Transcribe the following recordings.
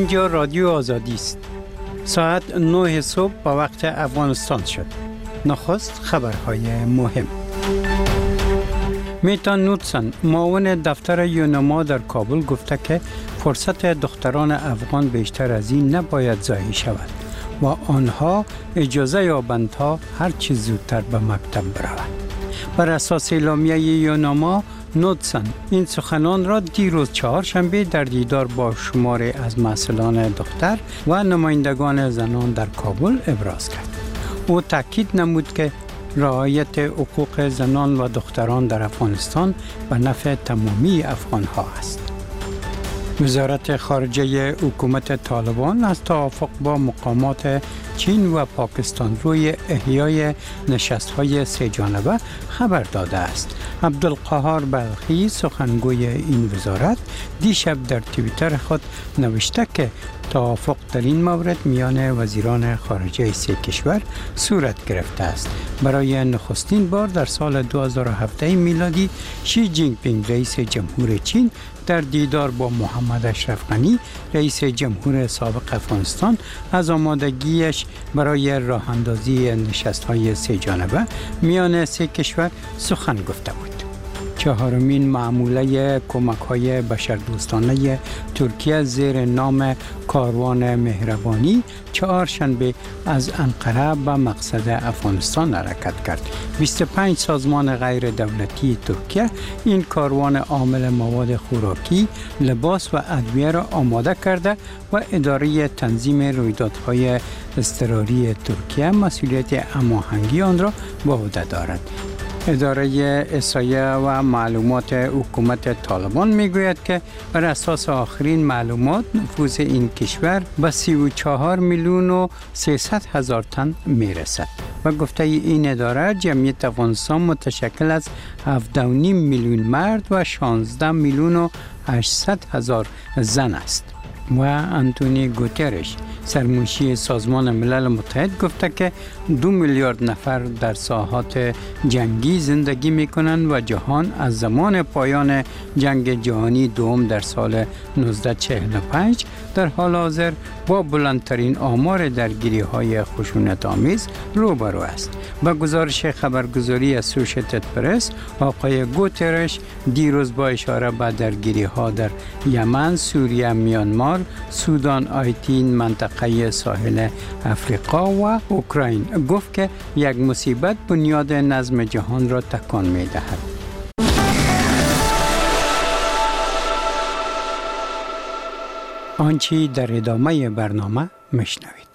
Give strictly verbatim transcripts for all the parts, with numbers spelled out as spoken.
اینجا رادیو آزادی است. ساعت نه صبح با وقت افغانستان شد. نخست خبرهای مهم. میتا نوتسن معاون دفتر یونما در کابل گفته که فرصت دختران افغان بیشتر از این نباید ضایع شود و آنها اجازه یابند تا هر چه زودتر به مکتب بروند. بر اساس اعلامیه یونما، نوتسن این سخنان را دیروز چهارشنبه در دیدار با شماری از مسئولان دختر و نمایندگان زنان در کابل ابراز کرد. او تاکید نمود که رعایت حقوق زنان و دختران در افغانستان به نفع تمامی افغان‌ها است. وزارت خارجه حکومت طالبان از توافق با مقامات چین و پاکستان روی احیای نشست‌های سه جانبه خبر داده است. عبدالقهار بلخی سخنگوی این وزارت دیشب در توییتر خود نوشته که توافق در این مورد میان وزیران خارجه سه کشور صورت گرفته است. برای نخستین بار در سال دو هزار و هفده میلادی شی جینگ پینگ رئیس جمهور چین در دیدار با محمد اشرف غنی رئیس جمهور سابق افغانستان از آمادگیش برای راه اندازی نشست‌های سه جانبه میان سه کشور سخن گفته بود. چهارمین معامله کمک‌های بشردوستانه ترکیه زیر نام کاروان مهربانی چهارشنبه از انقره به مقصد افغانستان حرکت کرد. بیست و پنج سازمان غیر دولتی ترکیه این کاروان حامل مواد خوراکی، لباس و ادویه را آماده کرده و اداره تنظیم رویدادهای اضطراری ترکیه مسئولیت هماهنگی آن را به عهده دارد. اداره احصایه و معلومات حکومت طالبان میگوید که بر اساس آخرین معلومات نفوذ این کشور به سی و چهار میلیون و سیصد هزار تن میرسد و گفته این اداره جمعیت افغانستان متشکل از هفده و نیم میلیون مرد و شانزده میلیون و هشتصد هزار زن است. و انتونی گوترش سرمنشی سازمان ملل متحد گفته که دو میلیارد نفر در ساحات جنگی زندگی می کنند و جهان از زمان پایان جنگ جهانی دوم در سال نوزده چهل و پنج در حال حاضر با بلندترین آمار درگیری های خشونت آمیز روبرو است. با گزارش خبرگزاری اسوشیتد پرس، آقای گوترش دیروز با اشاره به درگیری ها در یمن، سوریه، میانمار، سودان، آیتین، منطقه ساحل افریقا و اوکراین گفت که یک مصیبت بنیاد نظم جهان را تکان می دهد. آنچه در ادامه برنامه میشنوید.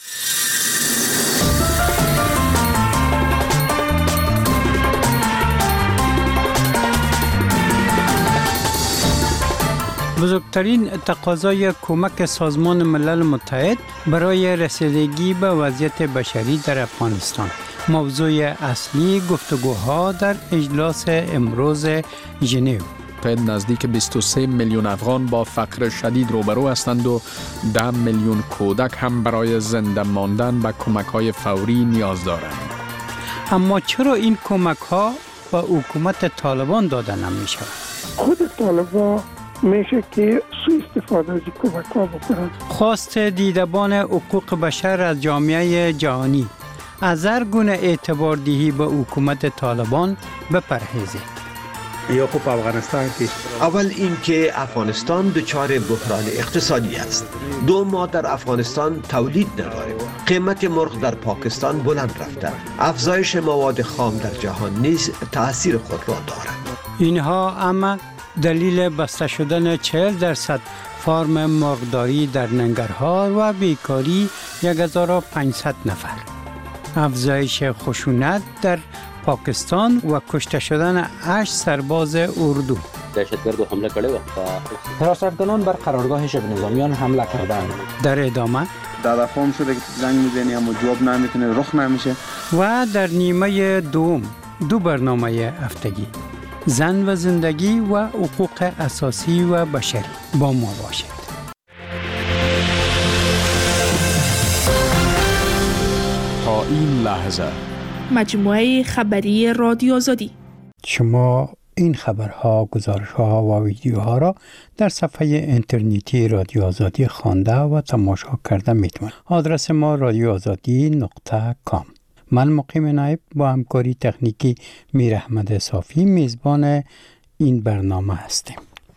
بزرگترین تقاضای کمک سازمان ملل متحد برای رسیدگی به وضعیت بشری در افغانستان. موضوع اصلی گفتگوها در اجلاس امروز ژنو. نزدیک بیست و سه میلیون افغان با فقر شدید روبرو هستند و ده میلیون کودک هم برای زنده ماندن به کمک‌های فوری نیاز دارند. اما چرا این کمک‌ها به حکومت طالبان داده نمی‌شود؟ خود طالبان میشه که سوء استفاده از کمک‌ها بکنند. خواست دیدبان حقوق بشر از جامعه جهانی از هر گونه اعتبار دهی به حکومت طالبان بپرهیزید. یا خب افغانستان که اول اینکه افغانستان دچار بحران اقتصادی است. دو ما در افغانستان تولید نداریم. قیمت مرغ در پاکستان بلند رفته. افزایش مواد خام در جهان نیز تأثیر خود را دارد. اینها اما دلیل بسته شدن چهل درصد فارم مرغداری در ننگرهار و بیکاری یک هزار و پانصد نفر. افزایش خشونت در پاکستان و کشته شدن هشت سرباز اردو. دهشتگرد حمله کرده و حراستکنان بر قرارگاه شبه نظامیان حمله کردند. در ادامه دادا فهم شده که زنگ میزنی اما جواب نمیتونه، رخ نمیشه. و در نیمه دوم دو برنامه هفتگی، زن و زندگی و حقوق اساسی و بشری. با ما باشید. تا این لحظه مجموعه خبری رادیو آزادی. شما این خبرها، گزارشها و ویدیوها را در صفحه اینترنتی رادیو آزادی خوانده و تماشا کرده میتوان. آدرس ما رادیو آزادی نقطه کام. من مقیم نایب با همکاری تکنیکی میر احمد صافی میزبان این برنامه هستیم.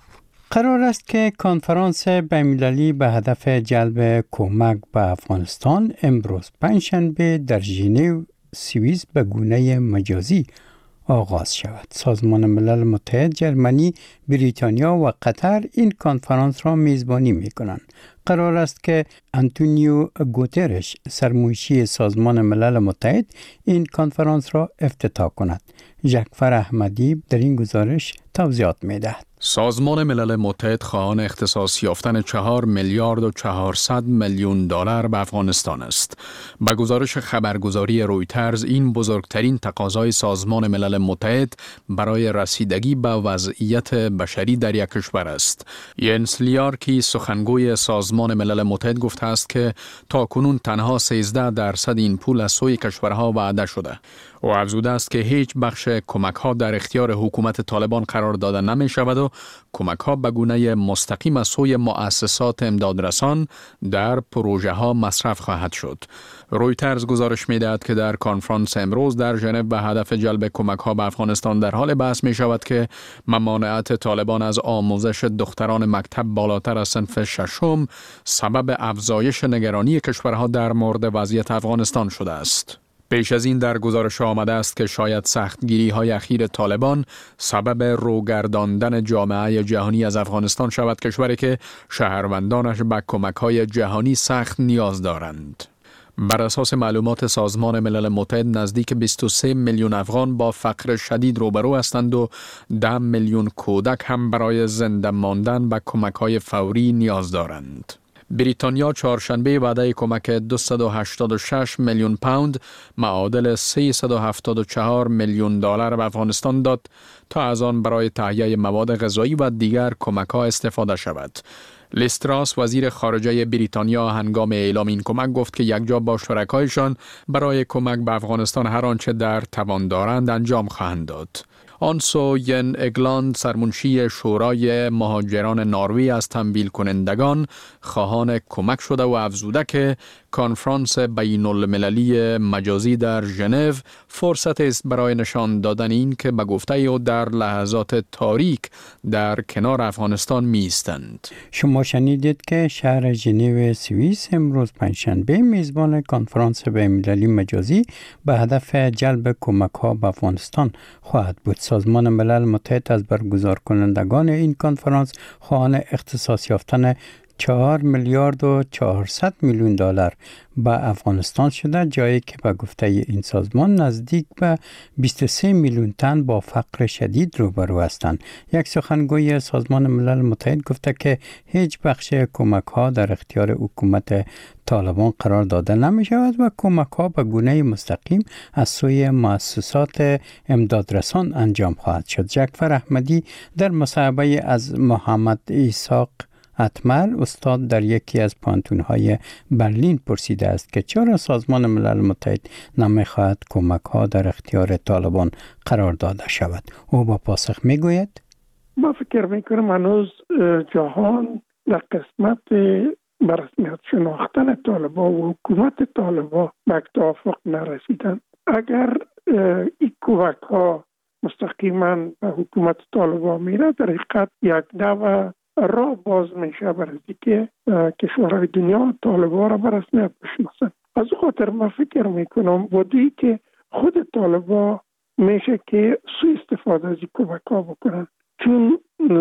قرار است که کنفرانس بین‌المللی به هدف جلب کمک به افغانستان امروز پنجشنبه در ژنو سوئیس به گونه مجازی آغاز شود. سازمان ملل متحد، جرمنی، بریتانیا و قطر این کنفرانس را میزبانی می‌کنند. قرار است که آنتونیو گوترش، سرمنشی سازمان ملل متحد، این کنفرانس را افتتاح کند. جعفر احمدی در این گزارش توضیحات می‌دهد. سازمان ملل متحد خواهان اختصاص یافتن چهار میلیارد و چهارصد میلیون دلار به افغانستان است. به گزارش خبرگزاری رویترز، این بزرگترین تقاضای سازمان ملل متحد برای رسیدگی به وضعیت بشری در یک کشور است. ینس لیارکی، سخنگوی سازمان ملل متحد، گفته است که تاکنون تنها سیزده درصد این پول از سوی کشورها وعده شده. و افزوده است که هیچ بخش کمک ها در اختیار حکومت طالبان قرار داده نمی شود و کمک ها به گونه مستقیم از سوی مؤسسات امدادرسان در پروژه ها مصرف خواهد شد. رویترز گزارش می دهد که در کنفرانس امروز در ژنو به هدف جلب کمک ها به افغانستان در حال بحث می شود که ممانعت طالبان از آموزش دختران مکتب بالاتر از صنف ششم سبب افزایش نگرانی کشورها در مورد وضعیت افغانستان شده است. پیش از این در گزارش آمده است که شاید سختگیری های اخیر طالبان سبب روگرداندن جامعه جهانی از افغانستان شود، کشوری که شهروندانش به کمک های جهانی سخت نیاز دارند. بر اساس معلومات سازمان ملل متحد، نزدیک بیست و سه میلیون افغان با فقر شدید روبرو هستند و ده میلیون کودک هم برای زنده ماندن به کمک های فوری نیاز دارند. بریتانیا چهارشنبه وعده کمک دویست و هشتاد و شش میلیون پوند معادل سیصد و هفتاد و چهار میلیون دلار به افغانستان داد تا از آن برای تهیه مواد غذایی و دیگر کمک‌ها استفاده شود. لیز تراس، وزیر خارجه بریتانیا، هنگام اعلام این کمک گفت که یکجا با شرکایشان برای کمک به افغانستان هر آنچه در توان دارند انجام خواهند داد. آنسو ین اگلاند، سرمنشی شورای مهاجران نروژ، از تمویل کنندگان خواهان کمک شده و افزوده که کنفرانس بین المللی مجازی در ژنو فرصت است برای نشان دادن این که به گفته او در لحظات تاریک در کنار افغانستان می ایستند. شما شنیدید که شهر ژنو سوئیس امروز پنجشنبه میزبان کنفرانس بین‌المللی مجازی به هدف جلب کمک ها به افغانستان خواهد بود. سازمان ملل متحد از برگزار کنندگان این کنفرانس خواهان اختصاص یافتن چهار میلیارد و چهارصد میلیون دلار به افغانستان شده، جایی که به گفته این سازمان نزدیک به بیست و سه میلیون تن با فقر شدید روبرو هستند. یک سخنگوی سازمان ملل متحد گفته که هیچ بخش کمک ها در اختیار حکومت طالبان قرار داده نمی شود و کمک ها به گونه مستقیم از سوی مؤسسات امدادرسان انجام خواهد شد. جعفر احمدی در مصاحبه از محمد اسحاق اتمر، استاد در یکی از پانتون‌های برلین، پرسیده است که چرا سازمان ملل متحد نمی‌خواهد کمک‌ها در اختیار طالبان قرار داده شود. او با پاسخ می‌گوید: ما فکر می‌کنم هنوز جهان در قسمت برسمیت شناختن طالبان و حکومت طالبان به توافق نرسیدند. اگر این کمک‌ها مستقیما به حکومت طالبان میره، در حقیقت یک نوع راه باز میشه برای که کشورهای دنیا طالبان را به رسمیت بشناسند. از او خاطر من فکر میکنم بودی که خود طالبان میشه که سوء استفاده از این کمک ها بکنن، چون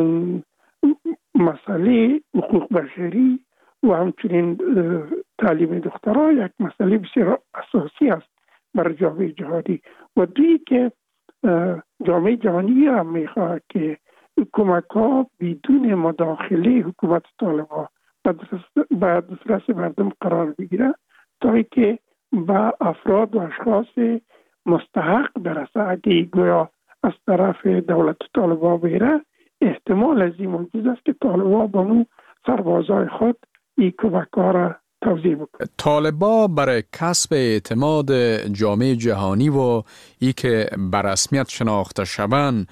مسئله حقوق بشری و همچنین تعلیم دخترها یک مسئله بسیار اساسی است برای جامعه جهانی و دویی که جامعه جهانی هم میخواد که کمک ها بدون مداخله حکومت طالبان به دسترس مردم قرار بگیره تا که به افراد و اشخاص مستحق برسه. اگه گویا از طرف دولت طالبان بگیره، احتمال از این موجود است که طالبان با اون سربازای خود این کمک ها را توزیع بکنه. طالبان برای کسب اعتماد جامعه جهانی و ای که به رسمیت شناخته شوند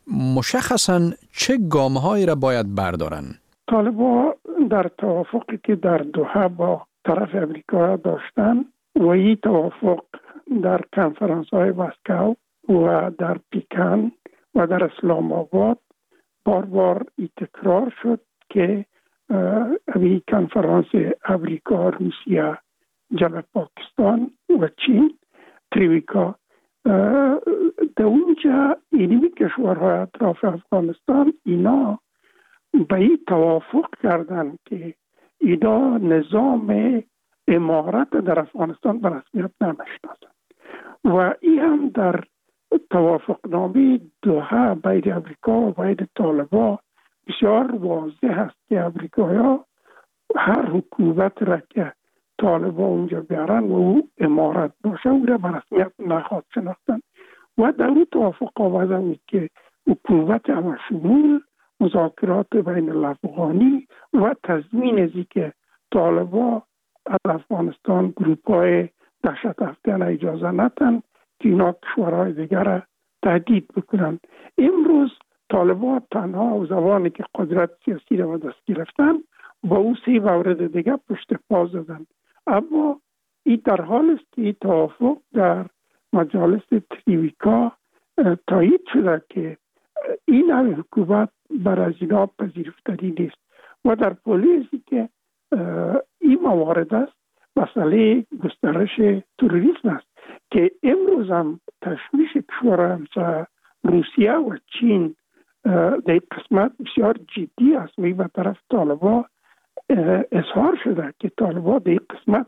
مشخصاً چه گام‌هایی را باید بردارند؟ طالبان در توافقی که در دوحه با طرف امریکا داشتن و این توافق در کنفرانس‌های مسکو و در پیکن و در اسلام آباد بار بار تکرار شد که این کنفرانس امریکا، روسیه، جنوب پاکستان و چین، تریویکا، در اونجا اینمی کشورهای اطراف افغانستان اینا به این توافق کردن که اینا نظام امارت در افغانستان به رسمیت نمیشناسند و این هم در توافقنامه دوحه بین امریکا و بین طالبان بسیار واضح است که امریکایی‌ها هر حکومت را که طالبان اونجا بیارن و او امارت باشه او را به رسمیت نخواهد شناختن و در اون توافق آمده بود که حکومت همشمول، مذاکرات بین الافغانی و تضمین از که طالبان از افغانستان گروپ‌های دهشت افکن اجازه ندن که اینا کشورهای دیگر را تهدید بکنن. امروز طالبان تنها و زمانی که قدرت سیاسی را دست گرفتن با او سه مورد دیگر پشت پا زدن، اما این در حال است که این توافق در مجالس تریویکا تایید شده که این نوع حکومت بر از اینا پذیرفتنی نیست و در پولیسی که این موارد است مسئله گسترش تروریسم است که امروز هم تشویش کشورهای همسایه روسیه و چین در قسمت بسیار جدی است و به طرف طالبان اظهار شده که طالبان در قسمت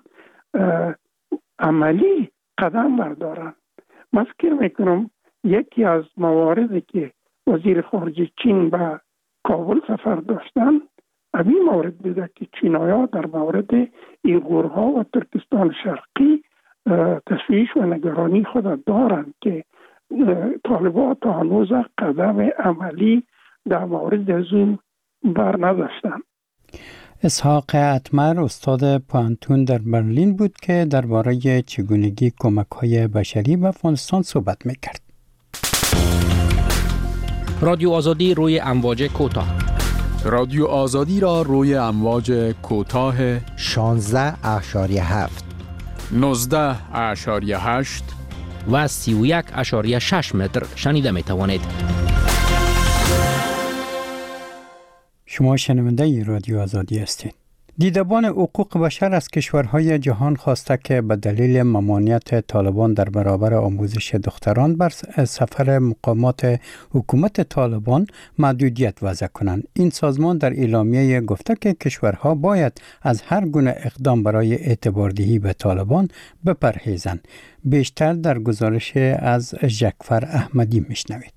عملی قدم بردارن. من فکر میکنم یکی از مواردی که وزیر خارجه چین به کابل سفر داشتن همین مورد بوده که چینایان در مورد ایغورها و ترکستان شرقی تشویش و نگرانی خود دارند که طالبان تا هنوز قدم عملی در مورد از اون بر نداشتن. اسحاق اتمر استاد پانتون در برلین بود که درباره چگونگی کمک‌های بشری به افغانستان صحبت می‌کرد. رادیو آزادی روی امواج کوتاه. رادیو آزادی را روی امواج کوتاه شانزده اشاری هفت، نوزده اشاری هشت و سی و یک اشاری شش متر شنیده می توانید. شما شنونده رادیو آزادی هستید. دیدبان حقوق بشر از کشورهای جهان خواسته که به دلیل ممانعت طالبان در برابر آموزش دختران بر سفر مقامات حکومت طالبان محدودیت وضع کنند. این سازمان در اعلامیه گفته که کشورها باید از هر گونه اقدام برای اعتباردهی به طالبان بپرهیزند. بیشتر در گزارش از جعفر احمدی میشنوید.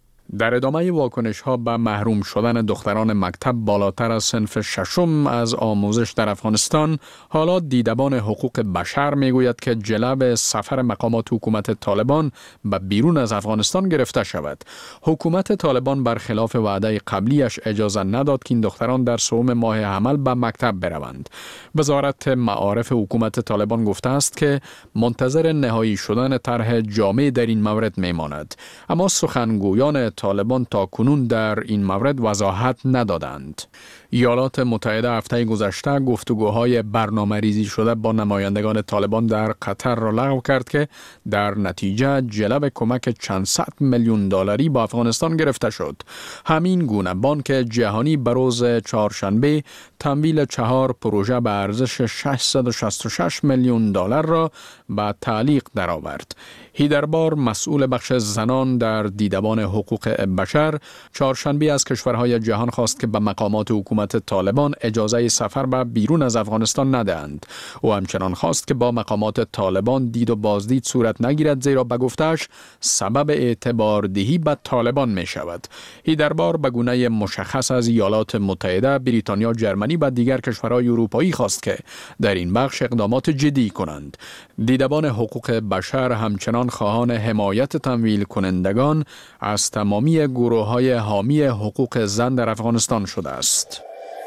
در ادامه واکنش ها به محروم شدن دختران مکتب بالاتر از صنف ششم از آموزش در افغانستان، حالا دیدبان حقوق بشر میگوید که جلب سفر مقامات حکومت طالبان به بیرون از افغانستان گرفته شود. حکومت طالبان برخلاف وعده قبلیش اجازه نداد که این دختران در سوم ماه حمل به مکتب بروند. وزارت معارف حکومت طالبان گفته است که منتظر نهایی شدن طرح جامع در این مورد میماند، اما سخنگویان طالبان تا کنون در این مورد وضاحت ندادند. ایالات متحده هفته گذشته گفتگوهای برنامه ریزی شده با نمایندگان طالبان در قطر را لغو کرد که در نتیجه جلب کمک چند صد میلیون دلاری با افغانستان گرفته شد. همین گونه بانک جهانی به روز چهارشنبه تمویل چهار پروژه به ارزش ششصد و شصت و شش میلیون دلار را به تعلیق درآورد. هیدربار مسئول بخش زنان در دیدبان حقوق بشر چهارشنبه از کشورهای جهان خواست که به مقامات حکومت طالبان اجازه سفر به بیرون از افغانستان ندهند. او همچنان خواست که با مقامات طالبان دید و بازدید صورت نگیرد، زیرا به گفتش سبب اعتباردهی به طالبان می شود. هیدربار به گونه مشخص از ایالات متحده، بریتانیا، جرمنی و دیگر کشورهای اروپایی خواست که در این بخش اقدامات جدی کنند. دیدبان حقوق بشر همچنان خواهان حمایت تمویل کنندگان از تمامی گروه‌های حامی حقوق زن در افغانستان شده است.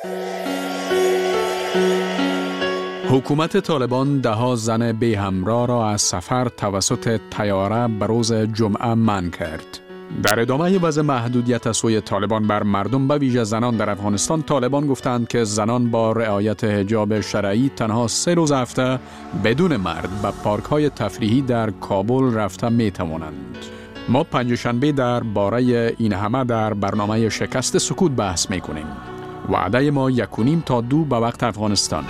حکومت طالبان دهها زن بی همراه را از سفر توسط طیاره به روز جمعه منع کرد. در ادامه وضع محدودیت از سوی طالبان بر مردم به ویژه زنان در افغانستان، طالبان گفتند که زنان با رعایت حجاب شرعی تنها سه روز هفته بدون مرد به پارک‌های تفریحی در کابل رفته می توانند. ما پنجشنبه در باره این همه در برنامه شکست سکوت بحث می کنیم. وعده ما یک و نیم تا دو به وقت افغانستان.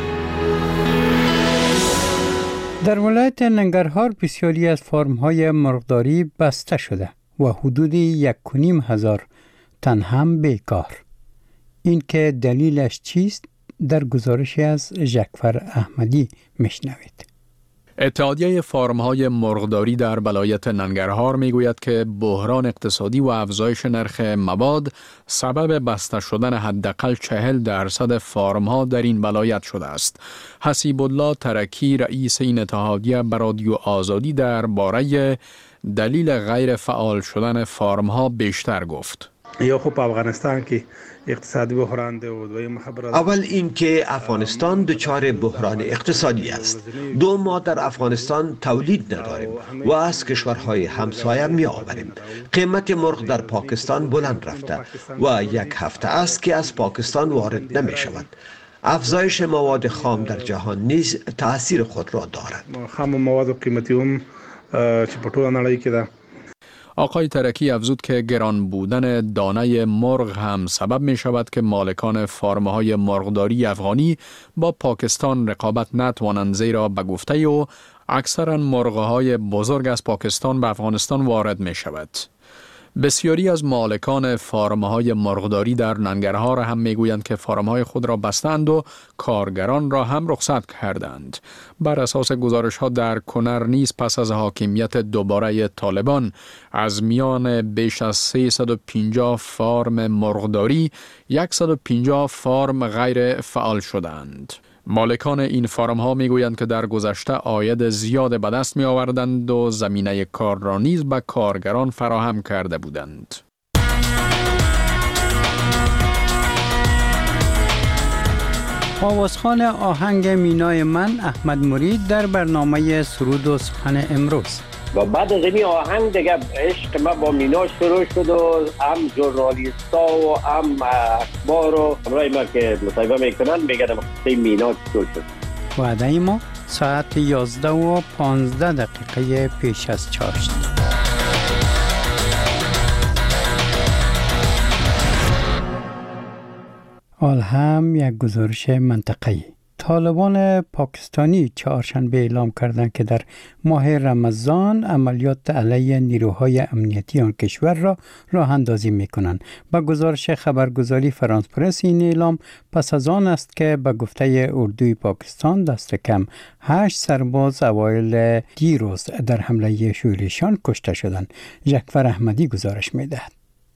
در ولایت ننگرهار بسیاری از فارم‌های مرغداری بسته شده و حدود یک و نیم هزار تن هم بیکار. این که دلیلش چیست در گزارشی از ژکفر احمدی میشنوید. اتحادیه فارم‌های مرغداری در ولایت ننگرهار میگوید که بحران اقتصادی و افزایش نرخ مواد سبب بسته شدن حداقل چهل درصد فارم‌ها در این ولایت شده است. حسیب الله ترکی رئیس این اتحادیه به رادیو آزادی در باره دلیل غیر فعال شدن فارم‌ها بیشتر گفت. یا خب افغانستان که اقتصادی بحران ده و دویم خبر اول اینکه افغانستان دچار بحران اقتصادی است. دو ما در افغانستان تولید نداریم و از کشورهای همسایه می آوریم. قیمت مرغ در پاکستان بلند رفته و یک هفته است که از پاکستان وارد نمی شود. افزایش مواد خام در جهان نیز تأثیر خود را دارد. خام مواد قیمتی هم چې په ټوله نړۍ کې ده. آقای ترکی افزود که گران بودن دانه مرغ هم سبب می شود که مالکان فارم‌های مرغداری افغانی با پاکستان رقابت نتوانند، زیرا به گفته او اکثرا مرغ‌های بزرگ از پاکستان به افغانستان وارد می شود. بسیاری از مالکان فارم‌های مرغداری در ننگرهار هم میگویند که فارم‌های خود را بستند و کارگران را هم رخصت کردند. بر اساس گزارش‌ها در کنر نیز پس از حاکمیت دوباره طالبان از میان بیش از سیصد و پنجاه فارم مرغداری صد و پنجاه فارم غیر فعال شدند. مالکان این فارم ها می گویند که در گذشته عاید زیاد به دست می آوردند و زمینه کار را نیز به کارگران فراهم کرده بودند. آوازخوان آهنگ مینای من احمد مرید در برنامه سرود و سخن امروز. و بعد از این آهنگ دیگه عشق ما با مینا شروع شد و هم ژورنالیستا و هم اخبار و همراه ما که مصاحبه میکنن میگن قصه مینا شروع شد. وعده ما ساعت یازده و پانزده دقیقه پیش از چاشت. حال هم یک گزارش منطقه‌ای. طالبان پاکستانی چهارشنبه اعلام کردند که در ماه رمضان عملیات علیه نیروهای امنیتی آن کشور را راه اندازی می‌کنند. با گزارش خبرگزاری فرانس پرس این اعلام پس از آن است که به گفته اردوی پاکستان دست کم هشت سرباز اوایل دیروز در حمله شورشیان کشته شدند. ژکفر احمدی گزارش می‌دهد.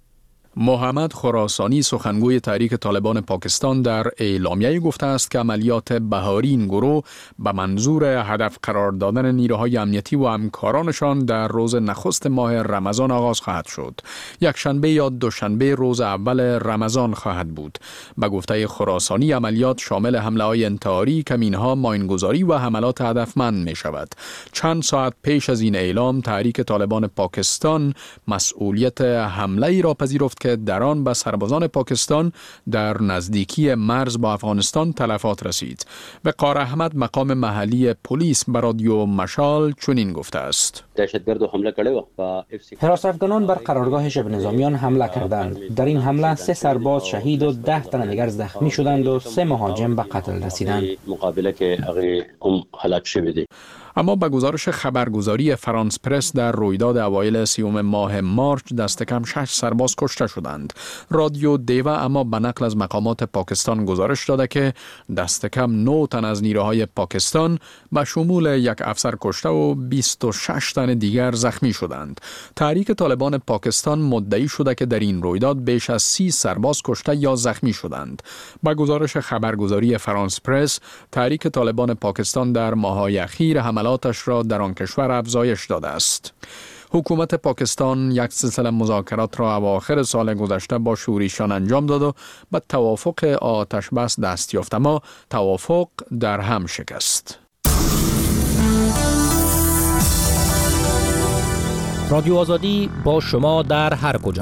محمد خراسانی سخنگوی تحریک طالبان پاکستان در اعلامیه گفته است که عملیات بهاری این گروه به منظور هدف قرار دادن نیروهای امنیتی و همکارانشان در روز نخست ماه رمضان آغاز خواهد شد. یک شنبه یا دوشنبه روز اول رمضان خواهد بود. به گفته خراسانی عملیات شامل حمله های انتحاری، کمینها، ماینگذاری و حملات هدفمند می شود. چند ساعت پیش از این اعلام تحریک طالبان پاکستان مسئولیت حمله ای را پذیرفت که در آن به سربازان پاکستان در نزدیکی مرز با افغانستان تلفات رسید. وقار احمد مقام محلی پلیس به رادیو مشال چنین گفته است: دهشتگرد حمله کرده و حراس افغانان بر قرارگاه شبه نظامیان حمله کردند. در این حمله سه سرباز شهید و ده تن دیگر زخمی شدند و سه مهاجم به قتل رسیدند. مقابله که هغه هم هلاک شوی. اما به گزارش خبرگزاری فرانس پرس در رویداد اوایل سیوم ماه مارچ دست کم شش سرباز کشته شدند. رادیو دیوا اما به نقل از مقامات پاکستان گزارش داده که دست کم نه تن از نیروهای پاکستان به شمول یک افسر کشته و بیست و شش تن دیگر زخمی شدند. تحریک طالبان پاکستان مدعی شده که در این رویداد بیش از سی سرباز کشته یا زخمی شدند. به گزارش خبرگزاری فرانس پرس، تحریک طالبان پاکستان در ماه‌های اخیر حملاتش را در آن کشور افزایش داده است. حکومت پاکستان یک سلسله مذاکرات را اواخر سال گذشته با شورشیان انجام داد و به توافق آتش بس دست یافت، اما توافق در هم شکست. رادیو آزادی با شما در هر کجا.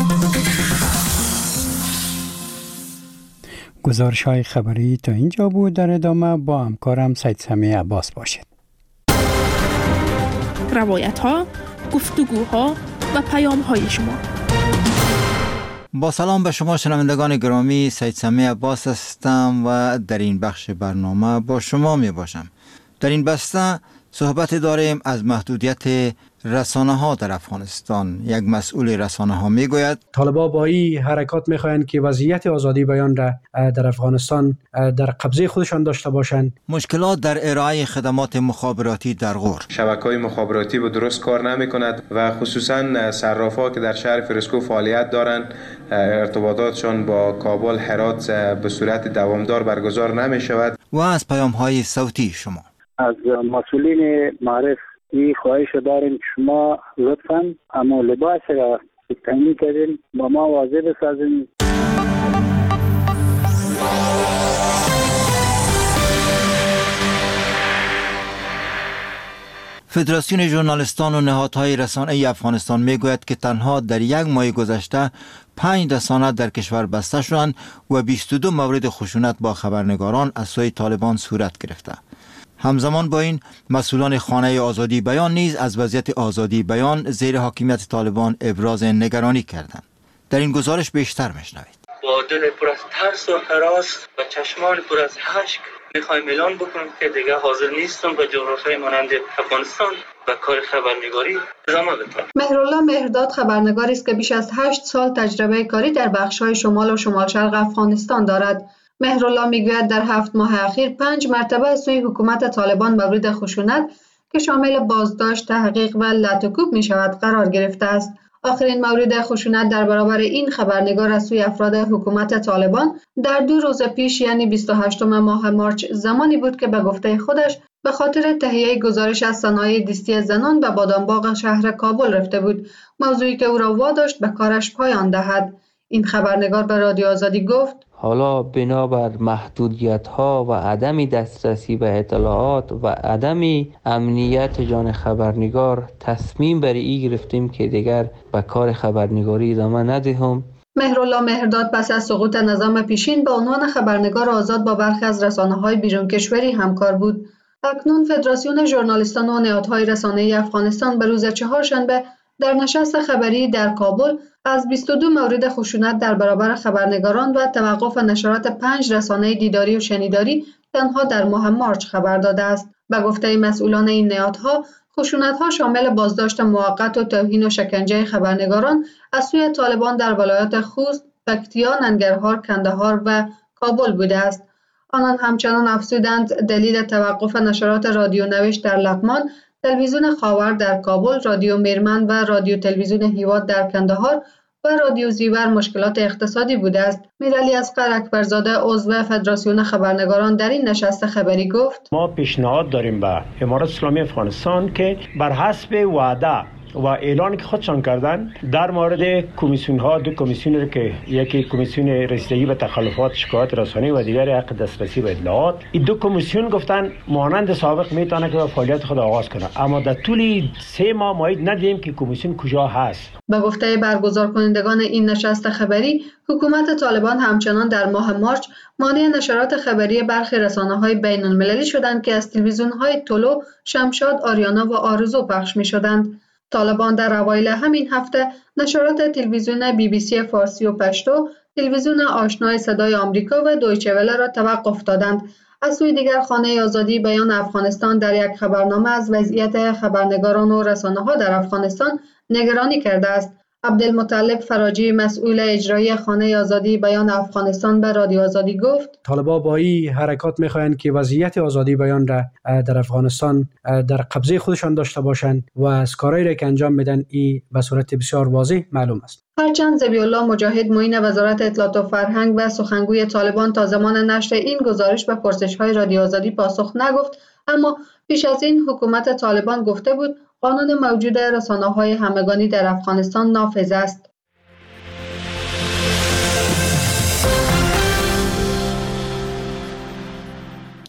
گزارش های خبری تا اینجا بود. در ادامه با همکارم سید سمیع عباس باشید. روایت ها، گفتگوها و پیام های شما. با سلام به شما شنوندگان گرامی، سید سمیع عباس هستم و در این بخش برنامه با شما می باشم. در این بسته صحبت داریم از محدودیت رسانه ها در افغانستان. یک مسئول رسانه ها می گوید طالبان با این حرکات می خواهند که وضعیت آزادی بیان را در افغانستان در قبضه خودشان داشته باشند. مشکلات در ارائه خدمات مخابراتی در غور. شبکه‌های مخابراتی به درست کار نمی کند و خصوصا صرافا که در شهر فرسکو فعالیت دارند، ارتباطاتشان با کابل، هرات به صورت دوامدار برگزار نمی شود. و از پیام های صوتی شما از مسئولین معرف این خواهش داریم که شما لطفاً اما لباس را تامین کردین با ما واضح بسازین. فدراسیون ژورنالیستان و نهادهای رسانه‌ای افغانستان میگوید که تنها در یک ماه گذشته پنج رسانه در کشور بسته شدند و بیست و دو مورد خشونت با خبرنگاران از سوی طالبان صورت گرفته. همزمان با این مسئولان خانه آزادی بیان نیز از وضعیت آزادی بیان زیر حاکمیت طالبان ابراز نگرانی کردند. در این گزارش بیشتر میشنوید. با دل پر از ترس و هراس و چشمان پر از اشک میخوایم اعلان بکنم که دیگه حاضر نیستم به جغرافیای مانند افغانستان و کار خبرنگاری ادامه بدم. مهرالله مهرداد خبرنگاری است که بیش از هشت سال تجربه کاری در بخش‌های شمال و شمال شرق افغانستان دارد. مهرالله میگوید در هفت ماه اخیر پنج مرتبه از سوی حکومت طالبان مورد خشونت که شامل بازداشت، تحقیق و لطوکوب می شود قرار گرفته است. آخرین مورد خشونت در برابر این خبرنگار از سوی افراد حکومت طالبان در دو روز پیش یعنی بیست و هشتم ماه مارچ زمانی بود که به گفته خودش به خاطر تهیه گزارش از صنایع دیستی زنان به بادامباغ شهر کابل رفته بود، موضوعی که او را واداشت به کارش پایان دهد. این خبرنگار به رادیو آزادی گفت حالا بنابر محدودیت‌ها و عدم دسترسی به اطلاعات و عدم امنیت جان خبرنگار تصمیم بر این گرفتیم که دیگر به کار خبرنگاری ادامه ندهیم. مهرالله مهرداد پس از سقوط نظام پیشین به عنوان خبرنگار آزاد با برخی از رسانه‌های بیرون کشوری همکار بود. اکنون فدراسیون ژورنالیستان و نهادهای رسانه‌ای افغانستان به روز چهارشنبه در نشست خبری در کابل از بیست و دو مورد خشونت در برابر خبرنگاران و توقف نشرات پنج رسانه دیداری و شنیداری تنها در ماه مارچ خبر داده است. به گفته مسئولان این نهادها، خشونت‌ها شامل بازداشت موقت و توهین و شکنجه خبرنگاران از سوی طالبان در ولایات خوست، پکتیا، ننگرهار، کندهار و کابل بوده است. آنان همچنان افزودند دلیل توقف نشرات رادیو نوشت در لغمان، تلویزیون خاور در کابل، رادیو میرمن و رادیو تلویزیون هیواد در کندهار و رادیو زیور مشکلات اقتصادی بوده است. میرعلی اصغر اکبرزاده عضو فدراسیون خبرنگاران در این نشست خبری گفت ما پیشنهاد داریم به امارات اسلامی افغانستان که بر حسب وعده و اعلانی که خودشان کردن در مورد کمیسیون ها، دو کمیسیون که یکی کمیسیون رسیدگی به تخلفات شکایات رسانی و دیگری حق دسترسی به اطلاعات، این دو کمیسیون گفتن مانند سابق میتونه که فعالیت خود آغاز کنه، اما در طول سه ماه مایید ندیم که کمیسیون کجا هست. به گفته برگزار کنندگان این نشست خبری، حکومت طالبان همچنان در ماه مارچ مانع نشرات خبری برخی رسانه‌های بین‌المللی شدند که از تلویزیون‌های طلوع، شمشاد، آریانا و آرزو پخش می‌شدند. طالبان در اوایل همین هفته نشرات تلویزیون بی بی سی فارسی و پشتو، تلویزیون آشنای صدای آمریکا و دویچه وله را توقف دادند. از سوی دیگر خانه آزادی بیان افغانستان در یک خبرنامه از وضعیت خبرنگاران و رسانه‌ها در افغانستان نگرانی کرده است. عبدالمطلب فراجی مسئول اجرایی خانه آزادی بیان افغانستان به رادیو آزادی گفت طالبان با این حرکات میخواهند که وضعیت آزادی بیان را در افغانستان در قبضه خودشان داشته باشند و از کارهایی را که انجام میدن این به صورت بسیار واضح معلوم است. هرچند ذبیح الله مجاهد معین وزارت اطلاعات و فرهنگ و سخنگوی طالبان تا زمان نشر این گزارش به پرسش‌های رادیو آزادی پاسخ نگفت، اما پیش از این حکومت طالبان گفته بود قانون موجود رسانه‌های همگانی در افغانستان نافذ است.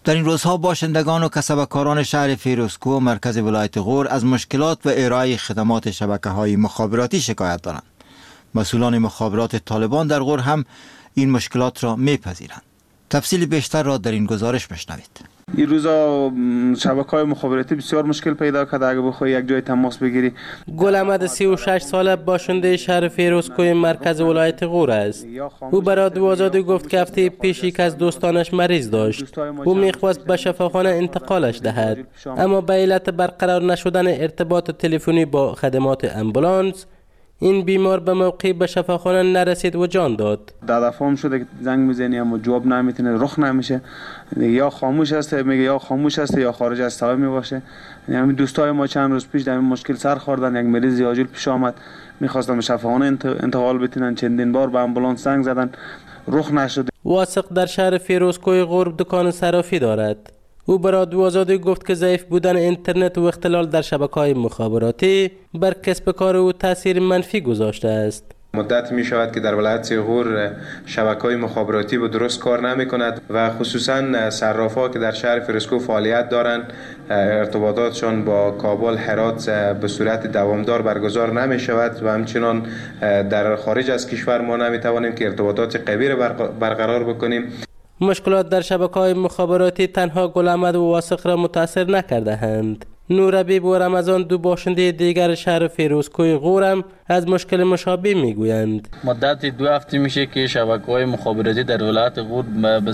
در این روزها باشندگان و کسبکاران شهر فیروزکوه و مرکز ولایت غور از مشکلات و ارائه خدمات شبکه‌های مخابراتی شکایت دارند. مسئولان مخابرات طالبان در غور هم این مشکلات را میپذیرند. تفصیل بیشتر را در این گزارش بشنوید. این روزا شبکه‌های مخابراتی بسیار مشکل پیدا کرده. اگه بخوای یک جای تماس بگیری. گل احمد سی و شش ساله باشنده شهر فیروزکوه مرکز ولایت غور است. او برای رادیو آزادی گفت که هفته پیش یک از دوستانش مریض داشت. او میخواست به شفاخانه انتقالش دهد، اما به علت برقرار نشدن ارتباط تلفنی با خدمات امبولانس این بیمار به موقع به شفاخانه نرسید و جان داد. در دفعه هم شده که زنگ میزنی اما جواب نمیتونه، رخ نمیشه، یا خاموش است، میگه یا خاموش است یا خارج از صحبه میباشه. یعنی همین دوستای ما چند روز پیش در این مشکل سر خوردن. یک مریض عاجل پیش آمد، میخواستن به شفاخانه انتقال بتونن، چندین بار به آمبولانس زنگ زدن، رخ نشد. واثق در شهر فیروزکوه غور دکان صرافی دارد. او به رادیو آزادی گفت که ضعیف بودن اینترنت و اختلال در شبکه‌های مخابراتی بر کسب کار او تاثیر منفی گذاشته است. مدت می شود که در ولایت غور شبکه‌های مخابراتی به درست کار نمی کند و خصوصا صرافا که در شهر فیروزکوه فعالیت دارند ارتباطاتشان با کابل، هرات به صورت دوامدار برگزار نمی شود و همچنان در خارج از کشور ما نمی توانیم که ارتباطات قوی را برقرار بکنیم. مشکلات در شبکه‌های مخابراتی تنها گل احمد و واثق را متاثر نکرده اند. نور حبیب و رمضان دو باشنده دیگر شهر فیروزکوه غور هم از مشکل مشابه میگویند. مدت دو هفته میشه که شبکه‌های مخابراتی در ولایت غور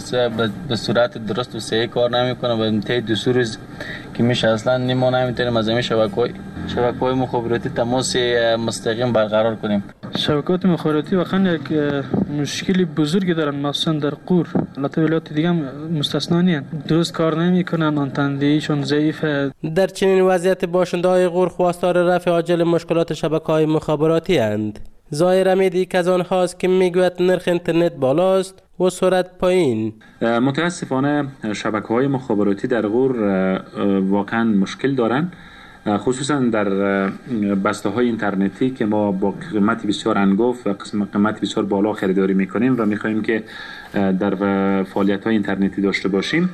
به صورت درست و صحیح کار نمیکنه و انتهای دو سه روز که میشه اصلا نیمو نمیتونیم از همین شبکه‌های شبکه‌های مخابراتی تماس مستقیم برقرار کنیم. شبکه‌های مخابراتی واقعا یک مشکلی بزرگی دارن، مخصوصا در غور. البته ولایات دیگه هم مستثنا نیست، درست کار نمیکنن، آنتنده‌ایشون ضعیفه. در چنین وضعیت باشنده‌های غور خواستار رفع عاجل مشکلات شبکه‌های مخابراتی اند. ظاهر امید یک از آنهاست که میگوید نرخ اینترنت بالاست و سرعت پایین. متاسفانه شبکه‌های مخابراتی در غور واقعا مشکل دارند، خصوصا در بسته های اینترنتی که ما با قیمت بسیار انگفت و قیمت بسیار بالا خریداری میکنیم و میخوایم که در فعالیت های اینترنتی داشته باشیم.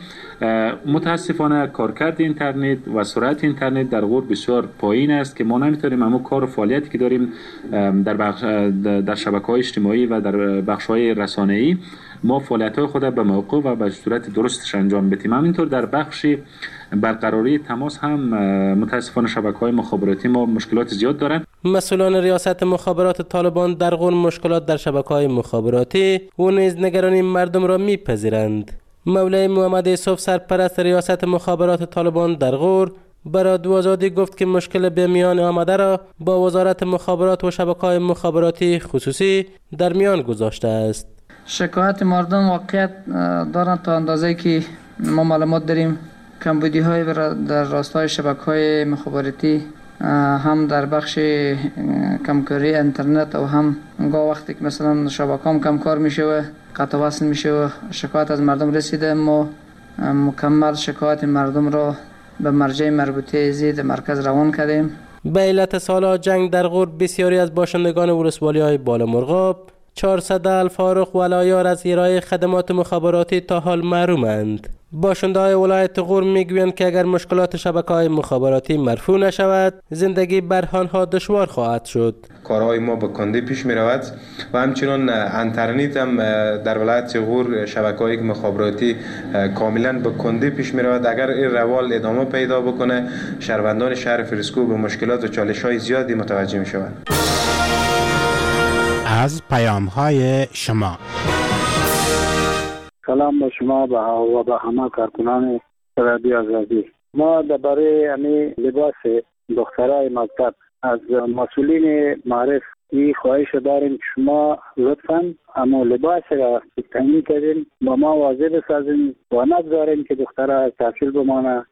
متاسفانه کارکرد اینترنت و سرعت اینترنت در غور بسیار پایین است که ما نمیتونیم همون کار و فعالیتی که داریم در بخش در شبکه‌های اجتماعی و در بخش‌های رسانه‌ای ما فعالیت‌های خود به موقع و به صورت درستش انجام بدیم. همینطور در بخش برقراری تماس هم متاسفانه شبکه‌های مخابراتی ما مشکلات زیاد دارند. مسئولان ریاست مخابرات طالبان در غور مشکلات در شبکه‌های مخابراتی و نیز نگرانی مردم را می‌پذیرند. مولای محمد یوسف سرپرست ریاست مخابرات طالبان در غور به رادیو آزادی گفت که مشکل به میان آمده را با وزارت مخابرات و شبکه‌های مخابراتی خصوصی در میان گذاشته است. شکایت مردم واقعیت دارند تا اندازه که ما معلومات داریم کمبودی های در راستای شبکه‌های مخابراتی هم در بخش کمکاری اینترنت و هم گاه وقتی که مثلا شبکه هم کم کار میشه و قطع وصل میشه و شکایت از مردم رسیده، ما مکمل شکایت مردم را به مرجع مربوطه زید مرکز روان کردیم. به علت سالها جنگ در غور بسیاری از باشندگان ولسوالی‌های بالامرغاب، چهارصد الفارق و الایار از ارائه خدمات مخابراتی تا حال محرومند. باشنده‌های ولایت غور میگویند که اگر مشکلات شبکه‌های مخابراتی مرفوع نشود، زندگی بر آنها دشوار خواهد شد. کارهای ما به کندی پیش می رود و همچنان اینترنت هم در ولایت غور شبکه‌های مخابراتی کاملا به کندی پیش می رود. اگر این روال ادامه پیدا بکنه، شهروندان شهر فیروزکوه به مشکلات و چالش‌های زیادی متوجه می شوند. از پیام‌های شما. سلام به شما و به همه کارکنان رادیو آزادی. ما درباره همین لباس دخترای مکتب از مسئولین معرف این خواهش داریم که شما لطفاً اما لباس را تعیین کردین با ما واضح بسازین و نگذارین که دخترها از تحصیل بمانه.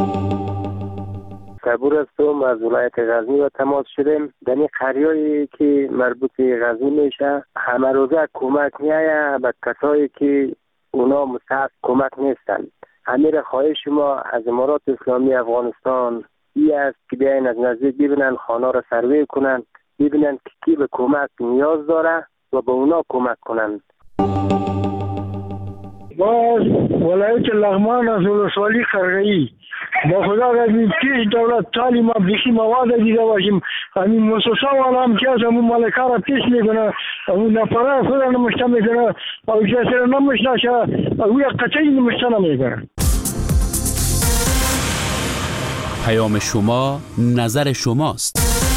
صبور هستم از ولایت غزنی و تماس شدیم. در این قریه‌ای که مربوط غزنی میشه همه روزه کمک میایه به کسایی که اونا مستحق کمک نیستن. امیر خواهش ما از امارات اسلامی افغانستان ای است که بیاین از نزدیک ببینن، خانه را سروی کنن، ببینن که کی به کمک نیاز داره و به اونا کمک کنن. باز ولایت لغمان از ولسوالی قرغی با خدا قدمی پیش دولت تعلیم ابلیسی مواد دیده باشیم. همین مؤسسه والا هم که از همون مالکه را پیش میکنه، همون نفره خود را نمشته میکنه، او کسی را نمشته او قطعی نمشته نمیکنه. پیام شما، نظر شماست.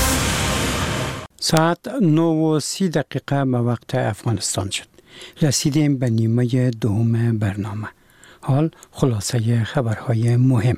ساعت نه و سی دقیقه به وقت افغانستان شد. رسیدیم به نیمه دوم برنامه. حال خلاصه خبرهای مهم.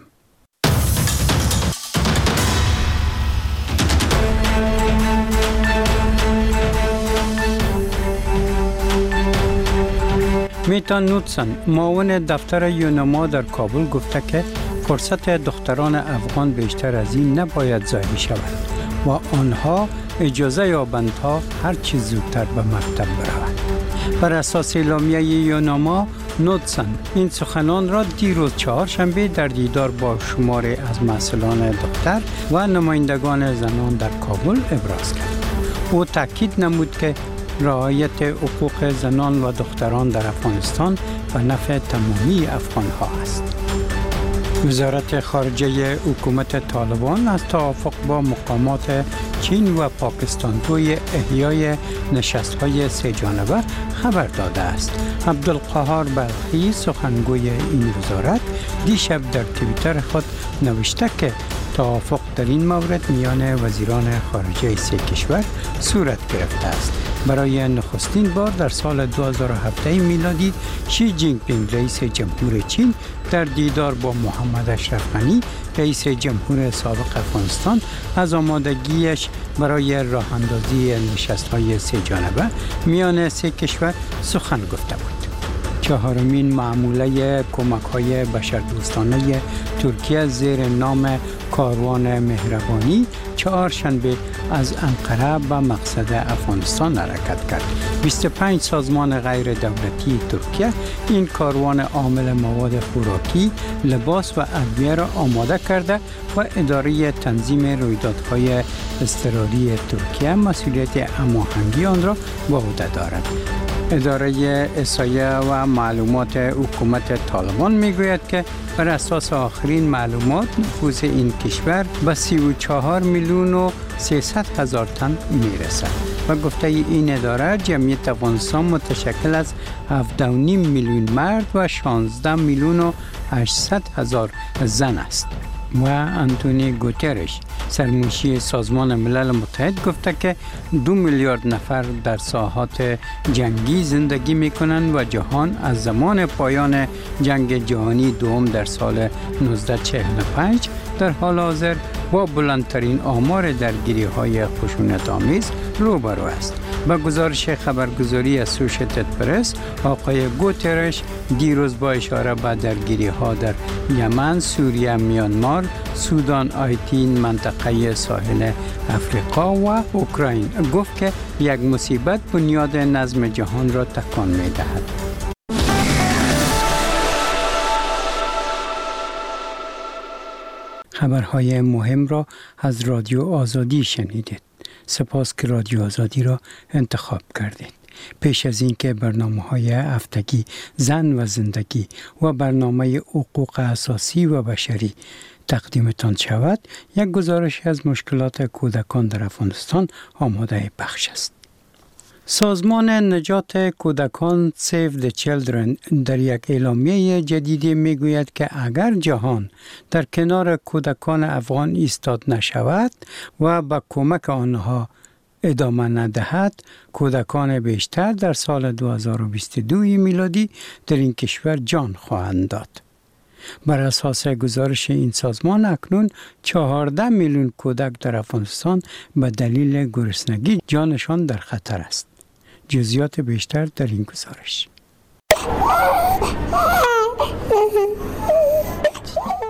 میتا نوتسن، معاون دفتر یونما در کابل گفته که فرصت دختران افغان بیشتر از این نباید ضایع شود و آنها اجازه یابند تا هر چیز زودتر به مکتب بروند. بر اساس اعلامیه یونما، نوتسن این سخنان را دیروز چهارشنبه در دیدار با شماری از مسئولان دختر و نمایندگان زنان در کابل ابراز کرد. او تاکید نمود که رعایت حقوق زنان و دختران در افغانستان به نفع تمامی افغان‌ها است. وزارت خارجه حکومت طالبان از توافق با مقامات چین و پاکستان روی احیای نشست‌های سه جانبه خبر داده است. عبدالقهار بلخی، سخنگوی این وزارت، دیشب در توییتر خود نوشته که توافق در این مورد میان وزیران خارجه سه کشور صورت گرفته است. برای نخستین بار در سال دو هزار و هفده میلادی شی جینگ پینگ رئیس جمهور چین در دیدار با محمد اشرف غنی رئیس جمهور سابق افغانستان از آمادگیش برای راه اندازی نشست‌های سه جانبه میان سه کشور سخن گفته بود. چهارمین معامله کمک‌های بشردوستانه ترکیه زیر نام کاروان مهربانی چهارشنبه از انقره به مقصد افغانستان حرکت کرد. بیست و پنج سازمان غیر دولتی ترکیه این کاروان حامل مواد خوراکی، لباس و ادویه را آماده کرده و اداره تنظیم رویدادهای اضطراری ترکیه مسئولیت هماهنگی آن را به عهده دارد. اداره احصایه و معلومات حکومت طالبان میگوید که بر اساس آخرین معلومات نفوذ این کشور به سی و چهار میلیون و سیصد هزار تن میرسد و گفته این اداره جمعیت افغانستان متشکل از هفده و نیم میلیون مرد و شانزده میلیون و هشتصد هزار زن است. و انتونی گوترش، سرمنشی سازمان ملل متحد، گفته که دو میلیارد نفر در ساحات جنگی زندگی می کنند و جهان از زمان پایان جنگ جهانی دوم در سال نوزده چهل و پنج در حال حاضر با بلندترین آمار درگیری های خشونت آمیز روبرو است. با گزارش خبرگزاری اسوشیتد پرس، آقای گوترش دیروز با اشاره به درگیری ها در یمن، سوریه، میانمار، سودان، آیتی، منطقه ساحل افریقا و اوکراین گفت که یک مصیبت بنیاد نظم جهان را تکان می دهد. خبرهای مهم را از رادیو آزادی شنیدید. سپاس که رادیو آزادی را انتخاب کردید. پیش از اینکه برنامه‌های هفتگی زن و زندگی و برنامه حقوق اساسی و بشری تقدیمتان شود، یک گزارش از مشکلات کودکان در افغانستان آماده بخش است. سازمان نجات کودکان Save the Children در یک اعلامیه جدیدی میگوید که اگر جهان در کنار کودکان افغان ایستاد نشود و با کمک آنها ادامه ندهد، کودکان بیشتر در سال دو هزار و بیست و دو میلادی در این کشور جان خواهند داد. بر اساس گزارش این سازمان اکنون چهارده میلیون کودک در افغانستان به دلیل گرسنگی جانشان در خطر است. جزئیات بیشتر در این گزارش.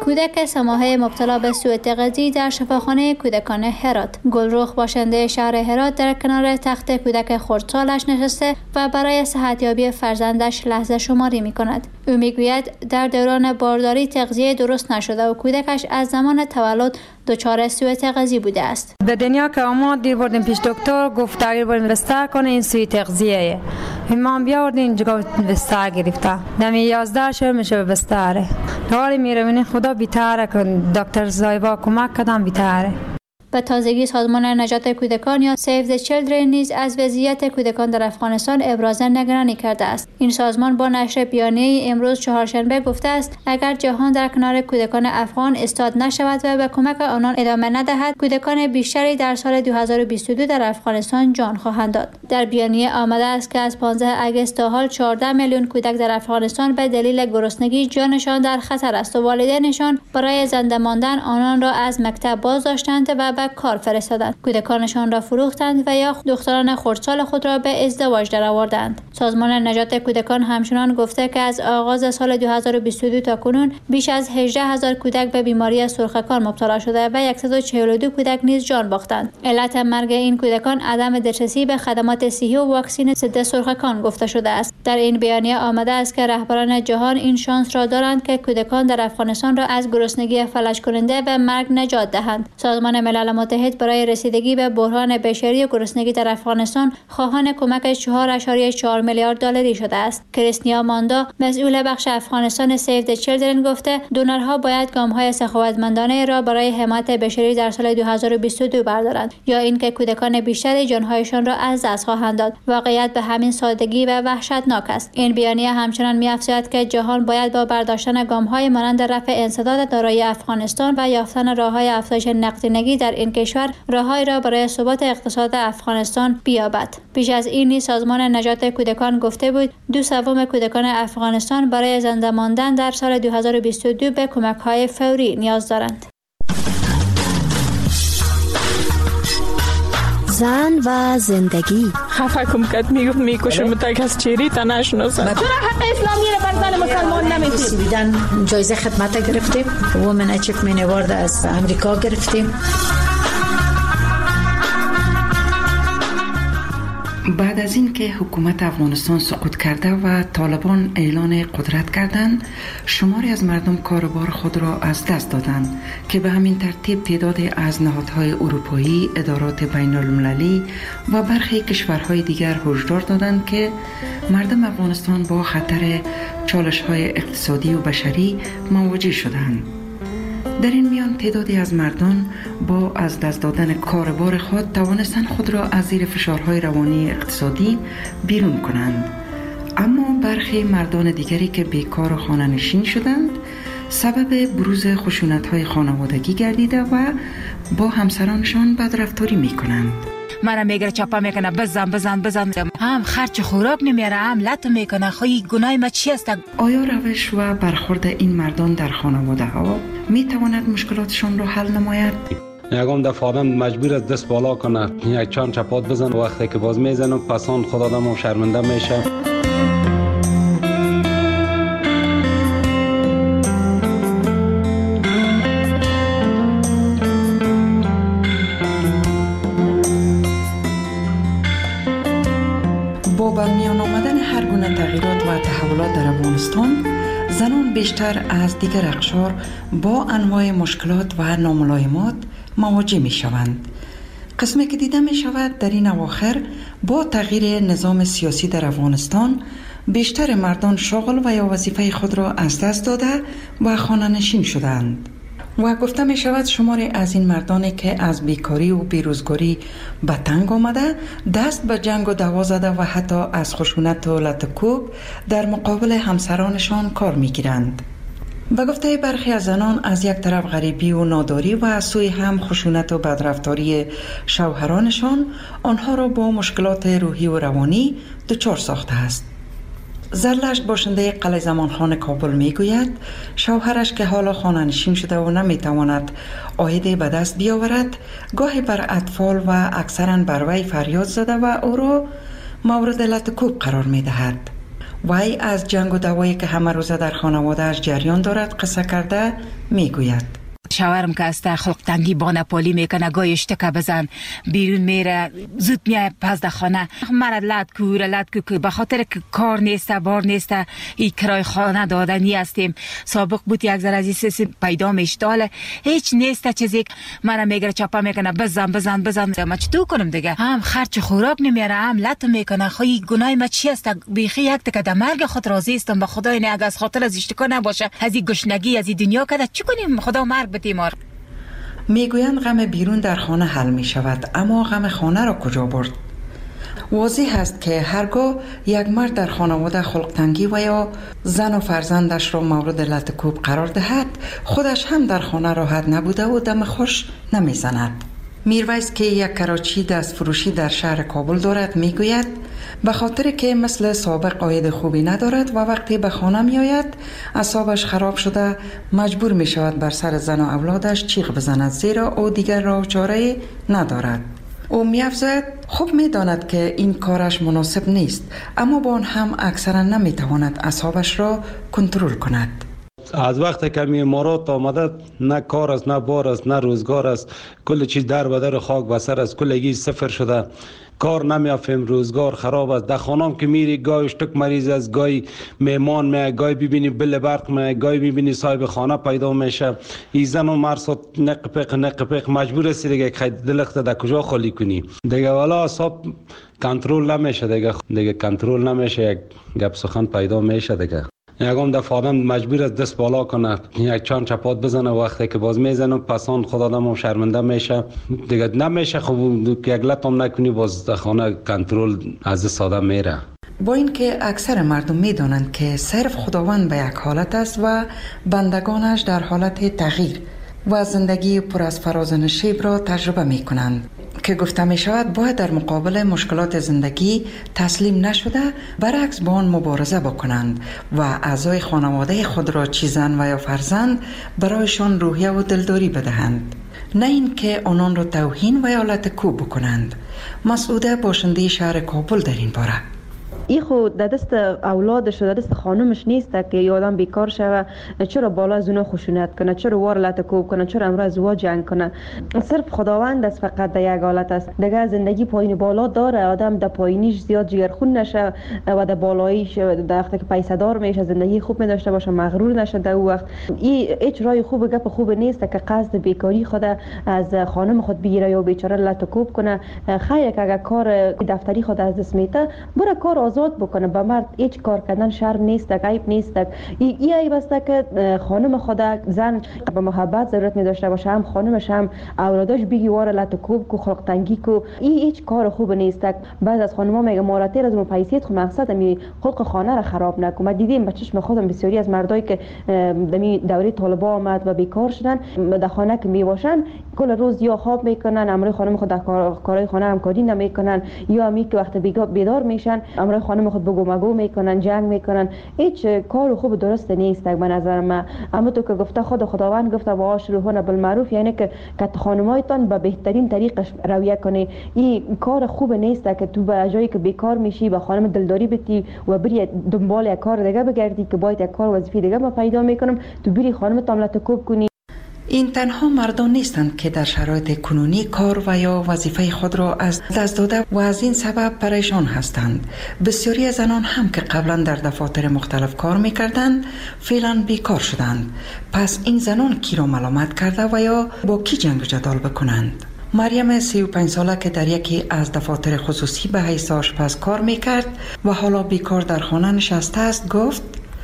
کودک سه مبتلا به سوء تغذیه در شفاخانه کودکان هرات. گلرخ باشنده شهر هرات در کنار تخت کودک خردسالش نشسته و برای صحتیابی فرزندش لحظه شماری می کند. او میگوید در دوران بارداری تغذیه درست نشده و کودکش از زمان تولد دچار سوء تغذیه بوده است. به دنیا که آمد بردیم پیش دکتر، گفت تغییر باید بستر کنه، این سوء تغذیه. ما بیاوردیم اینجا بستر گرفته. دمی یازده شهر میشه به بستره. دوباره میروین خدا بیتره کن، دکتر زایبا کمک کدام بیتره. به تازگی سازمان نجات کودکان یا سیو د چیلدرن نیز از وضعیت کودکان در افغانستان ابراز نگرانی کرده است. این سازمان با نشر بیانیه امروز چهارشنبه گفته است اگر جهان در کنار کودکان افغان ایستاد نشود و به کمک آنان ادامه ندهد، کودکان بیشتری در سال دو هزار و بیست و دو در افغانستان جان خواهند داد. در بیانیه آمده است که از پانزده اگست تا حال چهارده میلیون کودک در افغانستان به دلیل گرسنگی جانشان در خطر است و والدینشان برای زنده ماندن آنان را از مکتب بازداشتند و به کار فرستادند، کودکانشان را فروختند و یا دختران خردسال خود را به ازدواج درآوردند. سازمان نجات کودکان همچنان گفته که از آغاز سال دو هزار و بیست و دو تا کنون بیش از هجده هزار کودک به بیماری سرخکان مبتلا شده و صد و چهل و دو کودک نیز جان باختند. علت مرگ این کودکان عدم دسترسی به خدمات صحی و واکسن ضد سرخکان گفته شده است. در این بیانیه آمده است که رهبران جهان این شانس را دارند که کودکان در افغانستان را از گرسنگی فلج کننده و مرگ نجات دهند. سازمان ملل متحد برای رسیدگی به بحران بشری و گرسنگی در افغانستان خواهان کمک چهار اشاری چهار میلیارد دلاری شده است. کریستیا ماندا مسئول بخش افغانستان سیو د چیلدرن گفته دونرها باید گام‌های سخاوتمندانه را برای حمایت بشری در سال دو هزار و بیست و دو بردارند یا اینکه کودکان بیشتری جان‌هایشان را از دست خواهند داد. واقعیت به همین سادگی و وحشتناک است. این بیانیه همچنان می‌افزاید که جهان باید با برداشتن گام‌های مانند رفع انسداد دارایی افغانستان و یافتن راه‌های افزایش نقدینگی در این کشور راه‌هایی را برای ثبات اقتصاد افغانستان بیابد. بیش از این نیز سازمان نجات کودکان گفته بود دو سوم کودکان افغانستان برای زنده ماندن در سال دو هزار و بیست و دو به کمک‌های فوری نیاز دارند. زن و زندگی خفه کم کد میگفت میکشم تا کس چیری تا نشناسه. چرا حق اسلامی رو بر زن مسلمان نمیدید؟ سویدن جایزه خدمت گرفتیم، وومن اچیومنت اوارد از امریکا گرفتیم. بعد از اینکه حکومت افغانستان سقوط کرده و طالبان اعلان قدرت کردند، شماری از مردم کاروبار خود را از دست دادند که به همین ترتیب تعدادی از نهادهای اروپایی، ادارات بین المللی و برخی کشورهای دیگر هشدار دادند که مردم افغانستان با خطر چالش‌های اقتصادی و بشری مواجه شدند. در این میان تعدادی از مردم با از دست دادن کاروبار خود توانستند خود را از زیر فشارهای روانی اقتصادی بیرون کنند، اما برخی مردان دیگری که بیکار و خانه نشین شدند سبب بروز خشونت‌های خانوادگی گردیده و با همسرانشان بدرفتاری می‌کنند. مرا میگره چپا میکنه بزن بزن بزن هم خرچ خوراک نمیاره هم لط میکنه. خواهی گناه ما چی است؟ آیا روش و برخورد این مردان در خانواده ها میتواند مشکلاتشان را حل نماید؟ یکم دفعه آدم مجبور است دست بالا کنه، یک چند چپات بزن، وقتی که باز میزنم پسان خود آدم شرمنده میشه. با برمیان آمدن هر گونه تغییرات و تحولات در افغانستان، زنان بیشتر از دیگر اقشار با انواع مشکلات و ناملایمات مواجه می شوند. قسمی که دیده می شود در این اواخر با تغییر نظام سیاسی در افغانستان، بیشتر مردان شغل و یا وظیفه خود را از دست داده و خانه نشین شدند. و گفته می شود شماری از این مردانی که از بیکاری و بیروزگاری به تنگ آمده دست به جنگ و دعوا زده و حتی از خشونت و لطکوب در مقابل همسرانشان کار می گیرند. و گفته برخی از زنان از یک طرف غریبی و ناداری و از سوی هم خشونت و بدرفتاری شوهرانشان آنها را با مشکلات روحی و روانی دچار ساخته است. زرلشت باشنده قلعه زمانخان کابل می گوید شوهرش که حالا خانه نشین شده و نمی تواند عایدی به دست بیاورد، گاهی بر اطفال و اکثرا بر وی فریاد زده و او را مورد لطکوب قرار می دهد. وی از جنگ و دوایی که همه روزه در خانواده‌اش جریان دارد قصه کرده میگوید. شوهرم که است خلق تنگی با نپالی میکنه، گاهی اشتکه بزن بیرون میره، زود میای پس در خانه مرد لد کوره لد کو به خاطر که کار نیسته بار نیسته ای کرای خانه دادنی هستیم. سابق بود یک ذره از این پیدا میشتاله هیچ نیسته چیزی منو میگره چپا میکنه بزن بزن بزن ما چطور کنم دیگه؟ هم خرچ خوراک نمیاره هم لط میکنه. خواهی گناه ما چی است؟ بیخی یک تکه در مرگ خود راضی استم به خدای نه از خاطر از اشتکا نباشه از این گشنگی از این دنیا کده چی کنیم خدا مرگ بتیمار. میگویند غم بیرون در خانه حل می شود، اما غم خانه را کجا برد؟ واضح است که هرگاه یک مرد در خانواده خلق تنگی و یا زن و فرزندش را مورد لطکوب قرار دهد، خودش هم در خانه راحت نبوده و دم خوش نمی زند. میرویس که یک کراچی دست فروشی در شهر کابل دارد میگوید به خاطر که مثل سابق عاید خوبی ندارد و وقتی به خانه می آید اعصابش خراب شده مجبور می شود بر سر زن و اولادش چیغ بزند زیرا او دیگر راه چاره ندارد. او می افزاید خوب می داند که این کارش مناسب نیست، اما با آن هم اکثرا نمی تواند اعصابش را کنترل کند. از وقت که می امارات آمده نه کار است نه بار است نه روزگار است، کل چیز در بدر خاک بسر است، کلگی صفر شده، کار نمیافیم، روزگار خراب است. در خانم که میری گاهی اشتک مریض است، گاهی میمان می، گاهی ببینی بل برق می، گاهی ببینی صاحب خانه پیدا میشه. این زن و مرد نقپق نقپق مجبور است دیگه که دلخت در کجا خالی کنی دیگه، والا اصاب کنترل نمیشه دیگه، دیگه کنترل نمیشه، یک گپ سخن پیدا میشه دیگه. یکم دفعه آدم مجبور است دست بالا کنه، یک چند چپات بزنه، وقتی که باز میزنه پسان خود آدم هم شرمنده میشه دیگه، نمیشه خب یک لط هم نکنی باز خانه کنترل از ساده میره. با اینکه اکثر مردم میدانند که صرف خداوند به یک حالت است و بندگانش در حالت تغییر و زندگی پر از فراز و نشیب را تجربه می کنند که گفته می شود باید در مقابل مشکلات زندگی تسلیم نشده برعکس با آن مبارزه بکنند و اعضای خانواده خود را چه زن و یا فرزند برایشان روحیه و دلداری بدهند، نه اینکه آنان را توهین و یا لطکوب بکنند. مسعوده باشنده شهر کابل در این باره ای خود در دست اولادش در دست خانمش نیست که یادم بیکار شوه، چرا بالا از اونا خشونت کنه، چرا وار لطکوب کنه، چرا امروز ازدواج جنگ کنه. صرف خداوند است فقط در یک حالت است دیگه. زندگی پایین بالا داره، آدم در پایینیش زیاد جگرخون نشه و در بالاییش در وقتی که پیسه دار میشه زندگی خوب می داشته باشه، مغرور نشه. در اون وقت این هیچ راه خوب گپ خوب نیست که قصد بیکاری خود از خانم خود بگیره یا بیچاره لطکوب کنه. خیر که اگر کار دفتری خود از دست میته بره کار آزاد بکنه. به مرد هیچ کار کردن شرم نیست، عیب نیست. این ای عیب است که خانم خود زن به محبت ضرورت می داشته باشه، هم خانمش هم اولادش بگی واره لطکوب کو خلق تنگی کو، این هیچ کار خوب نیست. بعض از خانم‌ها میگه ماراتیر از اون پیسیت خو مقصد می خلق خانه را خراب نکن. ما دیدیم به چشم خودم بسیاری از مردایی که دمی دوره طالبا آمد و بیکار شدن در خانه که می باشن کل روز یا خواب میکنن، امروز خانم خود در کارهای خانه همکاری نمیکنن، یا می که وقت بیدار میشن امروز خانم خود بگو مگو میکنن، جنگ میکنن. هیچ کار خوب درست نیست به نظر من. اما تو که گفته خود خداوند گفته و آشروهون بالمعروف، یعنی که که خانمایتان به بهترین طریقش رویه کنی. این کار خوب نیست که تو به جایی که بیکار میشی به خانم دلداری بتی و بری دنبال یک کار دیگه بگردی که باید یک کار وظیفه دیگه ما پیدا میکنم تو بری خانم تاملت کوب کنی. این تنها مردان نیستند که در شرایط کنونی کار و یا وظیفه خود را از دست داده و از این سبب پریشان هستند. بسیاری از زنان هم که قبلا در دفاتر مختلف کار میکردند فعلا بیکار شدند. پس این زنان کی را ملامت کرده و یا با کی جنگ و جدال بکنند؟ مریم سی و پنج ساله که در یکی از دفاتر خصوصی به حیث آشپز کار میکرد و حالا بیکار در خانه نشسته است گفت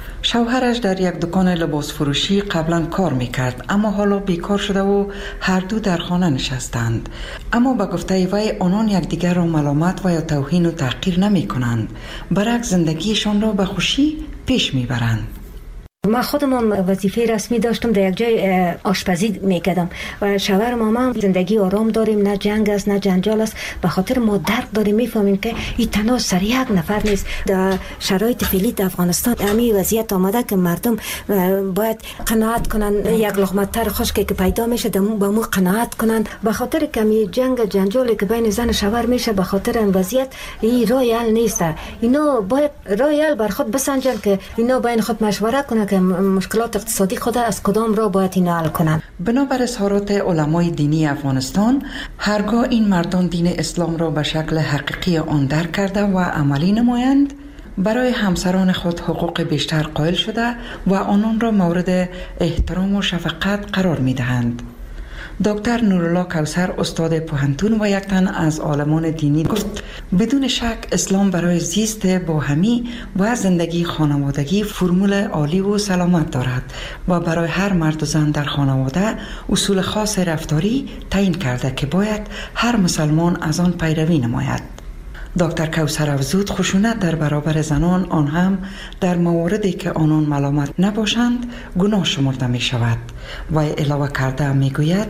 شوهرش در یک دکان لباس فروشی قبلا کار میکرد اما حالا بیکار شده و هر دو در خانه نشستند. اما به گفته وی آنان یکدیگر را ملامت و یا توهین و تحقیر نمی کنند، برعکس زندگیشان را به خوشی پیش میبرند. من خودم وظیفه رسمی داشتم، در یک جای آشپزی میکردم و شوهر مامان زندگی آرام داریم، نه جنگ است نه جنجال است، به خاطر ما درک داریم میفهمیم که این تنها سر یک نفر نیست. در شرایط فعلی در افغانستان امی وضعیت آمده که مردم باید قناعت کنن، یک لقمه تر خشکی که پیدا میشه به مو قناعت کنن، به خاطر کمی جنگ جنجالی که بین زن شوهر میشه، به خاطر این وضعیت این راه حل نیست. اینا باید راه حل بر خود بسنجن که اینا بین خود مشوره کنن که مشکلات اقتصادی خود از کدام را باید اینا حل کنن. بنابر اظهارات علمای دینی افغانستان، هرگاه این مردان دین اسلام را به شکل حقیقی آن درک کرده و عملی نمایند، برای همسران خود حقوق بیشتر قائل شده و آنان را مورد احترام و شفقت قرار می دهند. دکتر نورالله کوثر، استاد پوهنتون و یک تن از عالمان دینی، گفت بدون شک اسلام برای زیست باهمی و زندگی خانوادگی فرمول عالی و سلامت دارد و برای هر مرد و زن در خانواده اصول خاص رفتاری تعیین کرده که باید هر مسلمان از آن پیروی نماید. دکتر کوثر افزود خشونت در برابر زنان، آن هم در مواردی که آنان ملامت نباشند، گناه شمرده می شود و علاوه کرده می گوید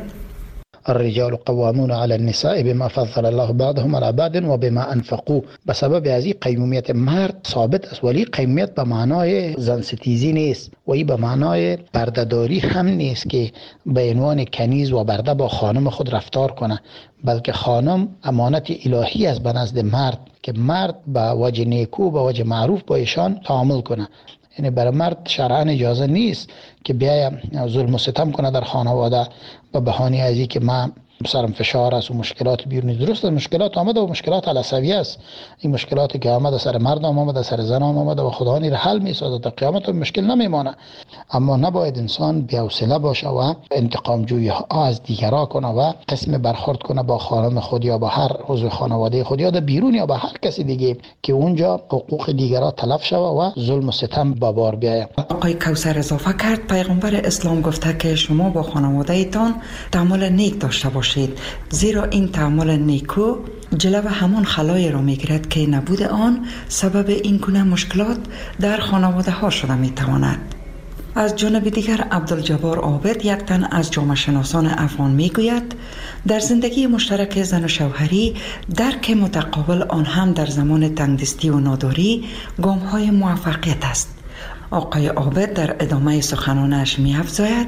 الرجال قوامون على النساء بما فضل الله بعضهم على بعض و بما انفقوا. به سبب از این قیمومیت مرد ثابت است، ولی قیمومیت به معنای زن ستیزی نیست و این به معنای بردهداری هم نیست که به عنوان کنیز و برده با خانم خود رفتار کنه، بلکه خانم امانت الهی است به نزد مرد که مرد به وجه نیکو به وجه معروف با ایشان تعامل کنه. یعنی برای مرد شرعاً اجازه نیست که بیای ظلم و ستم کنه در خانواده به بهانه از اینکه من سرم فشار است و مشکلات بیرونی. درست مشکلات آمده و مشکلات عصبی است، این مشکلاتی که آمده سر مرد آمده سر زن آمده و خدا این را حل می‌سازد، تا قیامت مشکل نمیمانه. اما نباید انسان بی‌حوصله باشه و انتقام جویی ها از دیگران کنه و قسم برخورد کنه با خانم خود یا با هر عضو خانواده خود یا در بیرون یا با هر کسی دیگه که اونجا حقوق دیگران تلف شوه و ظلم و ستم به بار بیاید. آقای کوثر اضافه کرد پیغمبر اسلام گفته که شما با خانواده ایتان تعامل نیک داشته باشید، زیرا این تعامل نیکو جلو همان خلای را میگیرد که نبود آن سبب این گونه مشکلات در خانواده ها شده میتواند. از جانب دیگر عبدالجبار عابد، یک تن از جامعه شناسان افغان، میگوید در زندگی مشترک زن و شوهری درک متقابل، آن هم در زمان تنگدستی و ناداری، گام های موفقیت است. آقای عابد در ادامه سخنانش می‌افزاید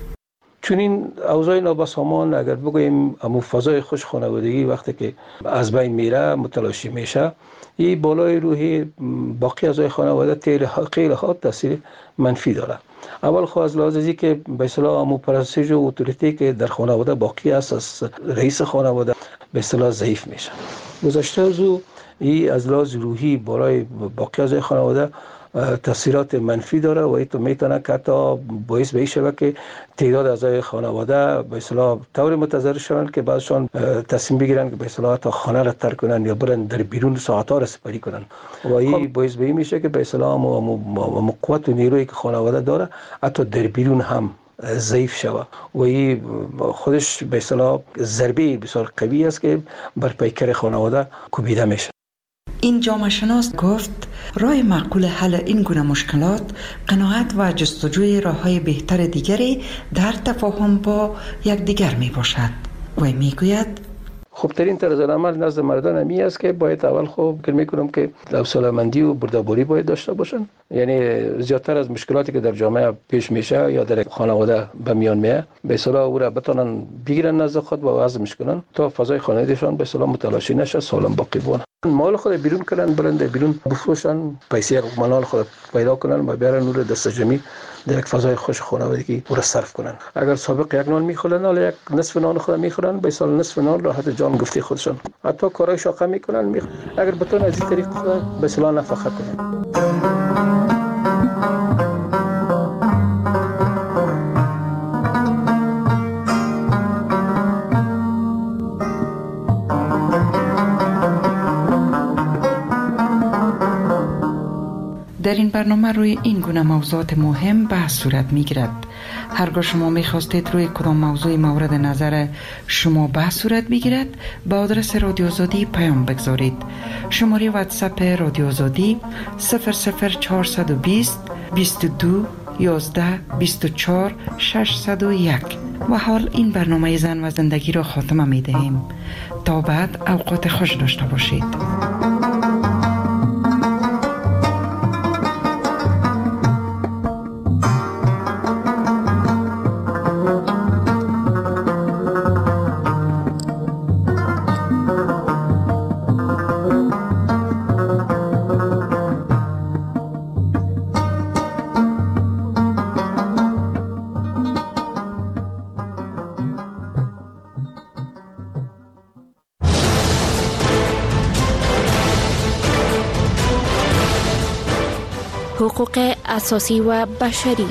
چون این اوضاع نابسامان اگر بگوییم امو فضای خوش خانوادگی وقتی که از بین میره متلاشی میشه، این بالای روحی باقی اعضای خانواده خیلی ها تاثیر منفی داره. اول خو از لحاظ ازی که به اصطلاح امو پرستش و اتوریتی که در خانواده باقی است از رئیس خانواده به اصطلاح ضعیف میشه. گذشته از او این از لحاظ روحی بالای باقی اعضای خانواده تاثیرات منفی داره و اینطور میتونه که حتی باعث به این شود که تعداد اعضای خانواده به اصطلاح طور متضرر شوند که بعضشان تصمیم بگیرن که به اصطلاح تا خانه را ترک کنن یا برن در بیرون ساعت‌ها را سپری کنن و این باعث به این میشه که به اصطلاح مو قوت و نیرویی که خانواده داره حتی در بیرون هم ضعیف شود و این خودش به اصطلاح ضربه بسیار قوی است که بر پیکر خانواده کوبیده میشه. این جامعه شناس گفت راه معقول حل این گونه مشکلات قناعت و جستجوی راه‌های بهتر دیگری در تفاهم با یکدیگر می باشد و می گوید خوبترین طرز عمل نزد مردان همی است که باید اول خوب فکر میکنم که حوصله‌مندی و بردباری باید داشته باشن. یعنی زیادتر از مشکلاتی که در جامعه پیش میشه یا در خانواده به میان میاد به اصطلاح او را بتونن بگیرن نزد خود و وضعش کنن تا فضای خانوادهشان به اصطلاح متلاشی نشه، سالم باقی بمونه. مال خود بیرون کنن، برند بیرون بفروشن، پیسه مال خود پیدا کنن و بیارن اون دست جمعی در یک فضای خوش خانوادگی او را صرف کنن. اگر سابق یک نان میخورن ولی یک نصف نان خود میخورن، به سال نصف نان راحت جان گفتی خودشان حتی کارهای شاقه میکنن. میخ... اگر بتون از این طریق به اصطلاح نفقه کنن. در این برنامه روی این گونه موضوعات مهم بحث صورت می گیرد. هرگاه شما می خواستید روی کدام موضوع مورد نظر شما بحث صورت بگیرد به آدرس رادیو آزادی پیام بگذارید. شماره واتساپ رادیو آزادی صفر صفر چهارصد و بیست بیست و دو یازده بیست و چهار ششصد و یک. و حال این برنامه زن و زندگی را خاتمه می دهیم. تا بعد اوقات خوش داشته باشید. حقوق اساسی و بشری.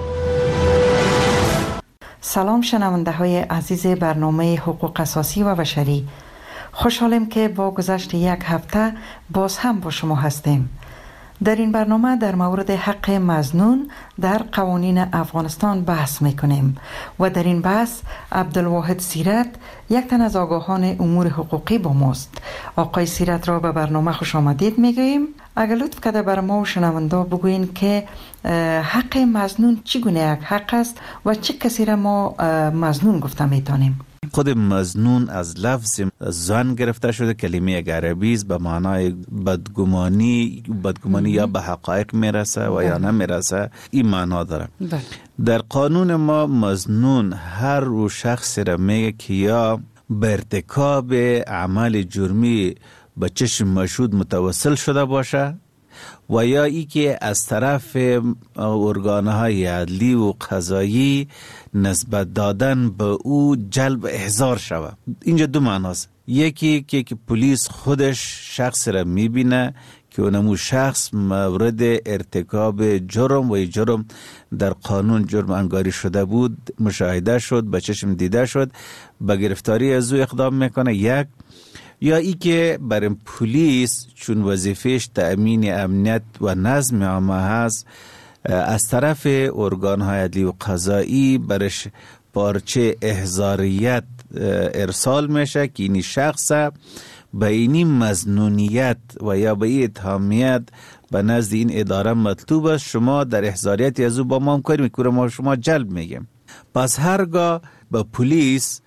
سلام شنونده های عزیز برنامه حقوق اساسی و بشری. خوشحالم که با گذشت یک هفته باز هم با شما هستیم. در این برنامه در مورد حق مظنون در قوانین افغانستان بحث میکنیم و در این بحث عبدالواحد سیرت، یک تن از آگاهان امور حقوقی با ماست. آقای سیرت را به برنامه خوش آمدید میگوییم. اگر لطف کرده بر ما و شنونده بگوین که حق مظنون چگونه یک حق است و چه کسی را ما مظنون گفته میتونیم؟ خود مظنون از لفظ ظن گرفته شده، کلمه عربی است، به معنای بدگمانی بدگمانی یا به حقایق میرسه و یا نمیرسه، این معنا داره. بله. در قانون ما مظنون هر رو شخص را میگه که یا به ارتکاب عمل جرمی به چشم مشهود متوسل شده باشه و یا ای که از طرف ارگانهای عدلی و قضایی نسبت دادن به او جلب احضار شود. اینجا دو معناست. یکی که, که پلیس خودش شخص را میبینه که اونمو شخص مورد ارتکاب جرم و جرم در قانون جرم انگاری شده بود، مشاهده شد، به چشم دیده شد، به گرفتاری از او اقدام میکنه. یک یا ای که برای پلیس چون وظیفهش تأمین امنیت و نظم عامه هست، از طرف ارگان‌های عدلی و قضایی برش پارچه احضاریت ارسال میشه که این شخص به اینی مظنونیت و یا به این اتهامیت به نزد این اداره مطلوب است، شما در احضاریت از او با ما همکاری میکنه، ما شما جلب میگیم. پس هرگاه به پلیس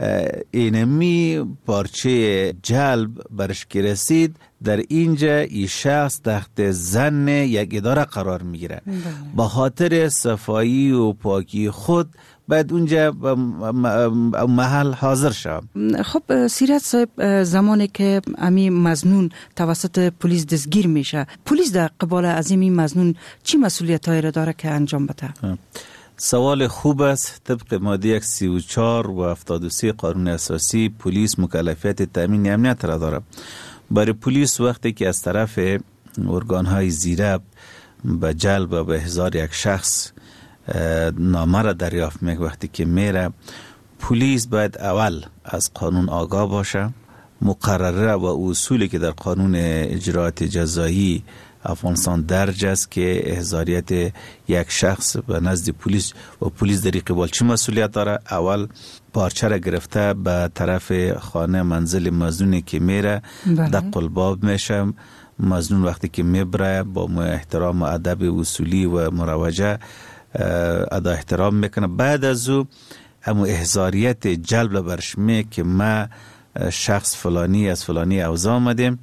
اینمی پارچه جلب برش که رسید، در اینجا این شخص تحت ظن یک اداره قرار میگیره. با خاطر صفایی و پاکی خود باید اونجا محل حاضر شد. خب سیرت صاحب، زمانی که امی مظنون توسط پلیس دستگیر میشه، پلیس در قبال از این مظنون چی مسئولیت هایی را داره که انجام بده؟ سوال خوب است. طبق ماده سی و چهار و هفتاد و سه قانون اساسی، پلیس مکلفیت تامین امنیت را دارد. برای پلیس وقتی که از طرف ارگان‌های زیره به جلب و به احضار یک شخص نامه را دریافت میکنه، وقتی که میره، پلیس باید اول از قانون آگاه باشه، مقرره و اصولی که در قانون اجراات جزایی افغانستان درج است که احضاریت یک شخص به نزد پلیس و پلیس در قبال چه مسئولیت داره. اول پارچه را گرفته به طرف خانه منزل مظنونی که میره، دق الباب میشه. مظنون وقتی که میبره با احترام و ادب اصولی و مروجه ادا احترام میکنه. بعد از او همو احضاریت جلب برش میگه که ما شخص فلانی از فلانی اوضاع آمدیم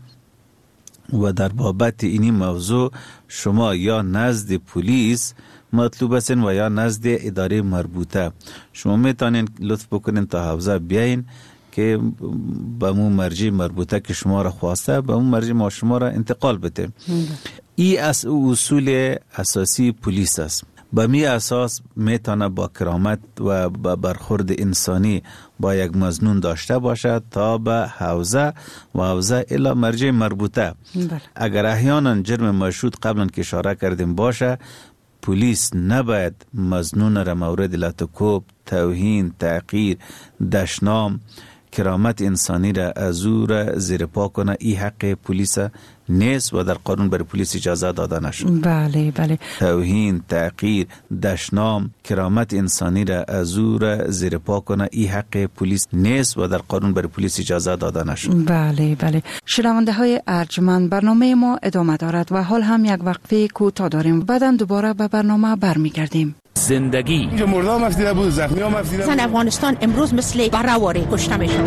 و در بابت اینی موضوع شما یا نزد پلیس مطلوب هستین و یا نزد اداره مربوطه. شما میتونین لطف بکنین تا حوزه بیاین که به مو مرجع مربوطه که شما را خواسته به مو مرجع ما شما را انتقال بده. ای از اصول اساسی پلیس است. به می اساس میتونه با کرامت و با برخورد انسانی با یک مظنون داشته باشد تا به حوزه و حوزه الی مرجع مربوطه. بله. اگر احیانا جرم مشهود قبلا که اشاره کردیم باشه، پلیس نباید مظنون را مورد لطکوب، توهین، تحقیر، دشنام، کرامت انسانی را از او را زیر پا کنه. ای حق پلیس نیست و در قانون برای پلیس اجازه داده نشد. بله بله. توهین، تحقیر، دشنام، کرامت انسانی را از او را زیر پا کنه، این حق پلیس نیست و در قانون برای پلیس اجازه داده نشد. بله بله. شنونده های ارجمند، برنامه ما ادامه دارد و حال هم یک وقفه کوتاه داریم. بعداً دوباره به برنامه برمیگردیم. زندگی اینجا مردم مفیده بود، زخمی ها مفیده بود. زن افغانستان امروز مثل بره‌واره کشته میشن.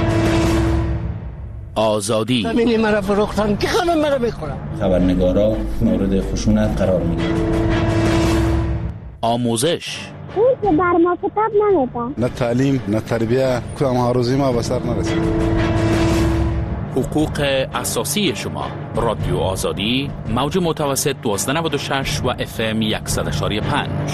آزادی زمینی مرا فروختن که خانم مرا میخورم. خبرنگارا مورد خشونت قرار میگیرن. آموزش اون که بر ما کتاب نمیده. نه تعلیم نه تربیه، کدام هاروزی ما به سر نرسید. حقوق اساسی شما. رادیو آزادی، موج متوسط دوازده نود و شش و اف ام صد و یک و پنج.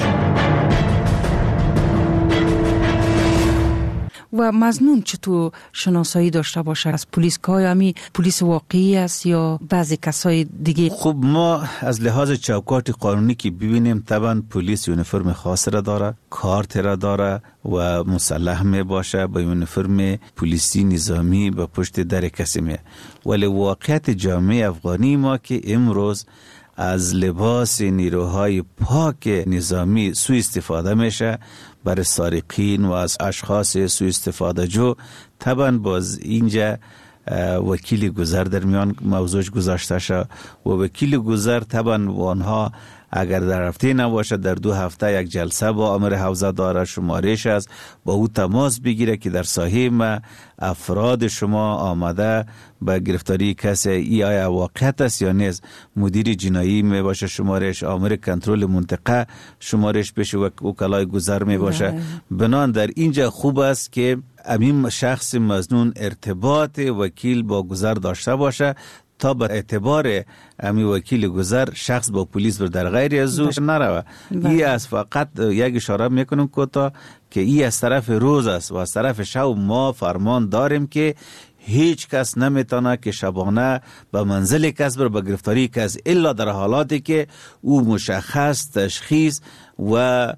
و مظنون چطور شناسایی داشته باشه از پلیس؟ که همی پلیس واقعی است یا بعضی کسای دیگه؟ خب ما از لحاظ چوکات قانونی که ببینیم طبعا پلیس یونیفرم خاص را داره، کارت را داره و مسلح می باشه با یونیفرم پلیسی نظامی به پشت در کسی می. ولی واقعیت جامعه افغانی ما که امروز از لباس نیروهای پاک نظامی سوء استفاده میشه برای سارقین و از اشخاص سوء استفاده جو. طبعا باز اینجا وکیل گذر در میان موضوعش گذاشته شد و وکیل گذر طبعا و آنها اگر در هفته نباشه در دو هفته یک جلسه با امر حوزه داره، شمارش است، با او تماس بگیره که در ساحه ما افراد شما آمده به گرفتاری کسی ای آیا واقعیت است یا نیست. مدیر جنایی می باشه شمارش، آمر کنترل منطقه شمارش بشه و وکلای گذر می باشه. بنان در اینجا خوب است که امین شخص مظنون ارتباط وکیل با گذر داشته باشه تا به اعتبار امی وکیل گذر شخص با پلیس بر در غیر از او نروه. ای از فقط یک اشاره میکنم کوتاه که ای از طرف روز است و از طرف شب ما فرمان داریم که هیچ کس نمیتونه که شبانه به منزل کس بر به گرفتاری کس الا در حالاتی که او مشخص تشخیص و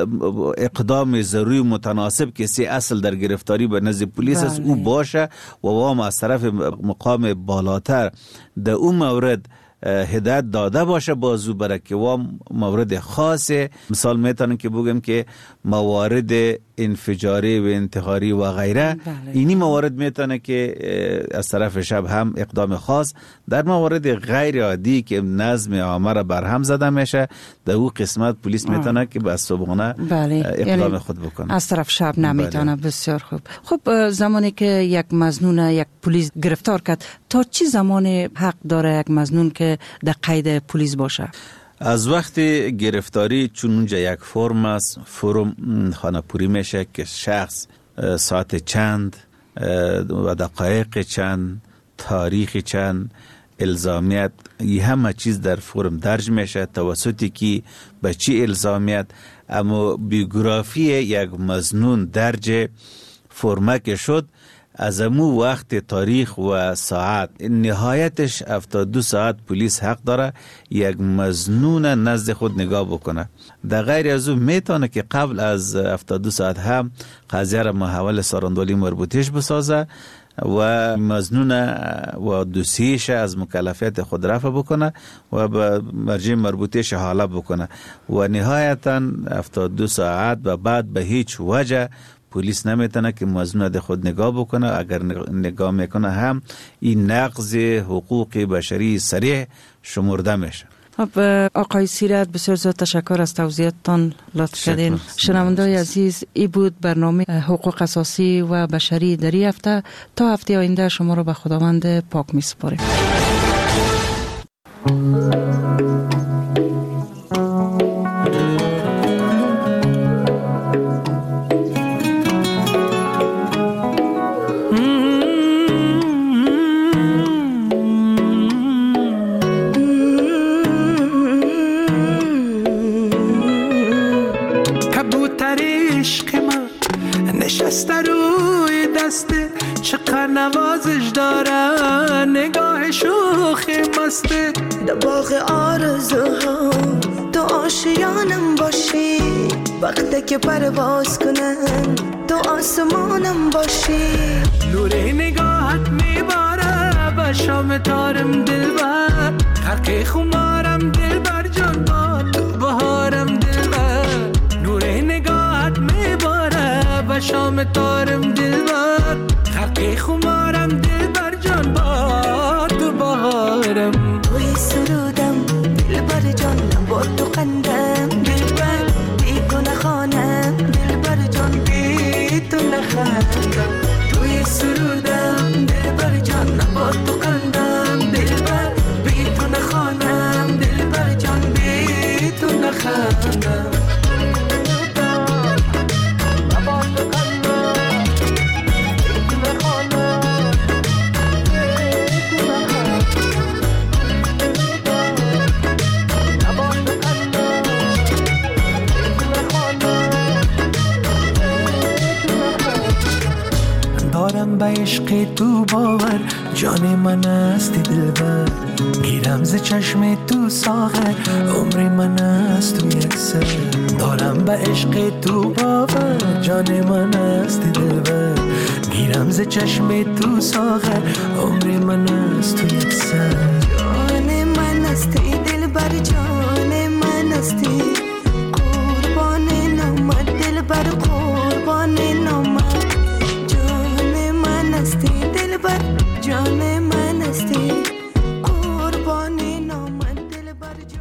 اقدام ضروری متناسب که سی اصل در گرفتاری به نزد پلیس است او باشه و وام از طرف مقام بالاتر در اون مورد هدایت داده باشه بازو برای که وام مورد خاصه. مثال میتونم که بگم که موارد انفجاری و انتحاری و غیره، اینی موارد میتونه که از طرف شب هم اقدام خاص. در موارد غیر عادی که نظم عامه را برهم زده میشه در او قسمت پلیس میتونه که به صبحانه اقدام خود بکنه، از طرف شب نمیتونه. بسیار خوب. خب زمانی که یک مظنون یک پلیس گرفتار کرد، تا چی زمان حق داره یک مظنون که در قید پلیس باشه؟ از وقت گرفتاری، چون اونجا یک فرم است، فرم خانه پوری میشه که شخص ساعت چند و دقایق چند، تاریخ چند، الزامیت، این همه چیز در فرم درج میشه توسطی که به چی الزامیت. اما بیوگرافی یک مظنون درج فرمه شد از امو وقت، تاریخ و ساعت، نهایتش هفتاد و دو ساعت پلیس حق داره یک مظنون نزد خود نگاه بکنه. در غیر از اون میتونه که قبل از هفتاد و دو ساعت هم قضیه را محول سراندولی مربوطیش بسازه و مظنون و دوسیش از مکلفیت خود رفع بکنه و به مرجع مربوطیش حاله بکنه و نهایتا هفتاد و دو ساعت و بعد به هیچ وجه پلیس نمیتونه که مظنون ده خود نگاه بکنه. اگر نگاه میکنه هم این نقض حقوق بشری صریح شمرده میشه. آقای سیرت، بسیار زیاد تشکر از توضیحاتتان، لطف کردین. شنونده‌های عزیز، این بود برنامه حقوق اساسی و بشری در این هفته. تا هفته آینده شما رو به خداوند پاک میسپاریم. نوازش داره نگاه شوخی مسته در باغ آرزوها تو آشیانم باشی وقتی که پرواز کنن تو آسمانم باشی نور نگاهت میباره به و شام تارم دلبر خرق خمارم دلبر جان با تو بهارم دلبر نور نگاهت میباره و شام تارم دلبر خرق خمارم دلبر جان با تو بهارم توی سرودم دلبر جان با تو قندم دلبر بی تو نخوانم دلبر جان بی تو نخوانم توی سرودم دلبر جان با تو قندم دلبر بی تو نخوانم دلبر جان بی تو نخوانم دارم به عشق تو باور جان من است دلبر گیرم ز چشم تو ساغر عمر من است تو یک سر دارم به عشق تو باور جان من است دلبر گیرم ز چشم تو ساغر عمر من است تو یک سر جان من است دلبر جان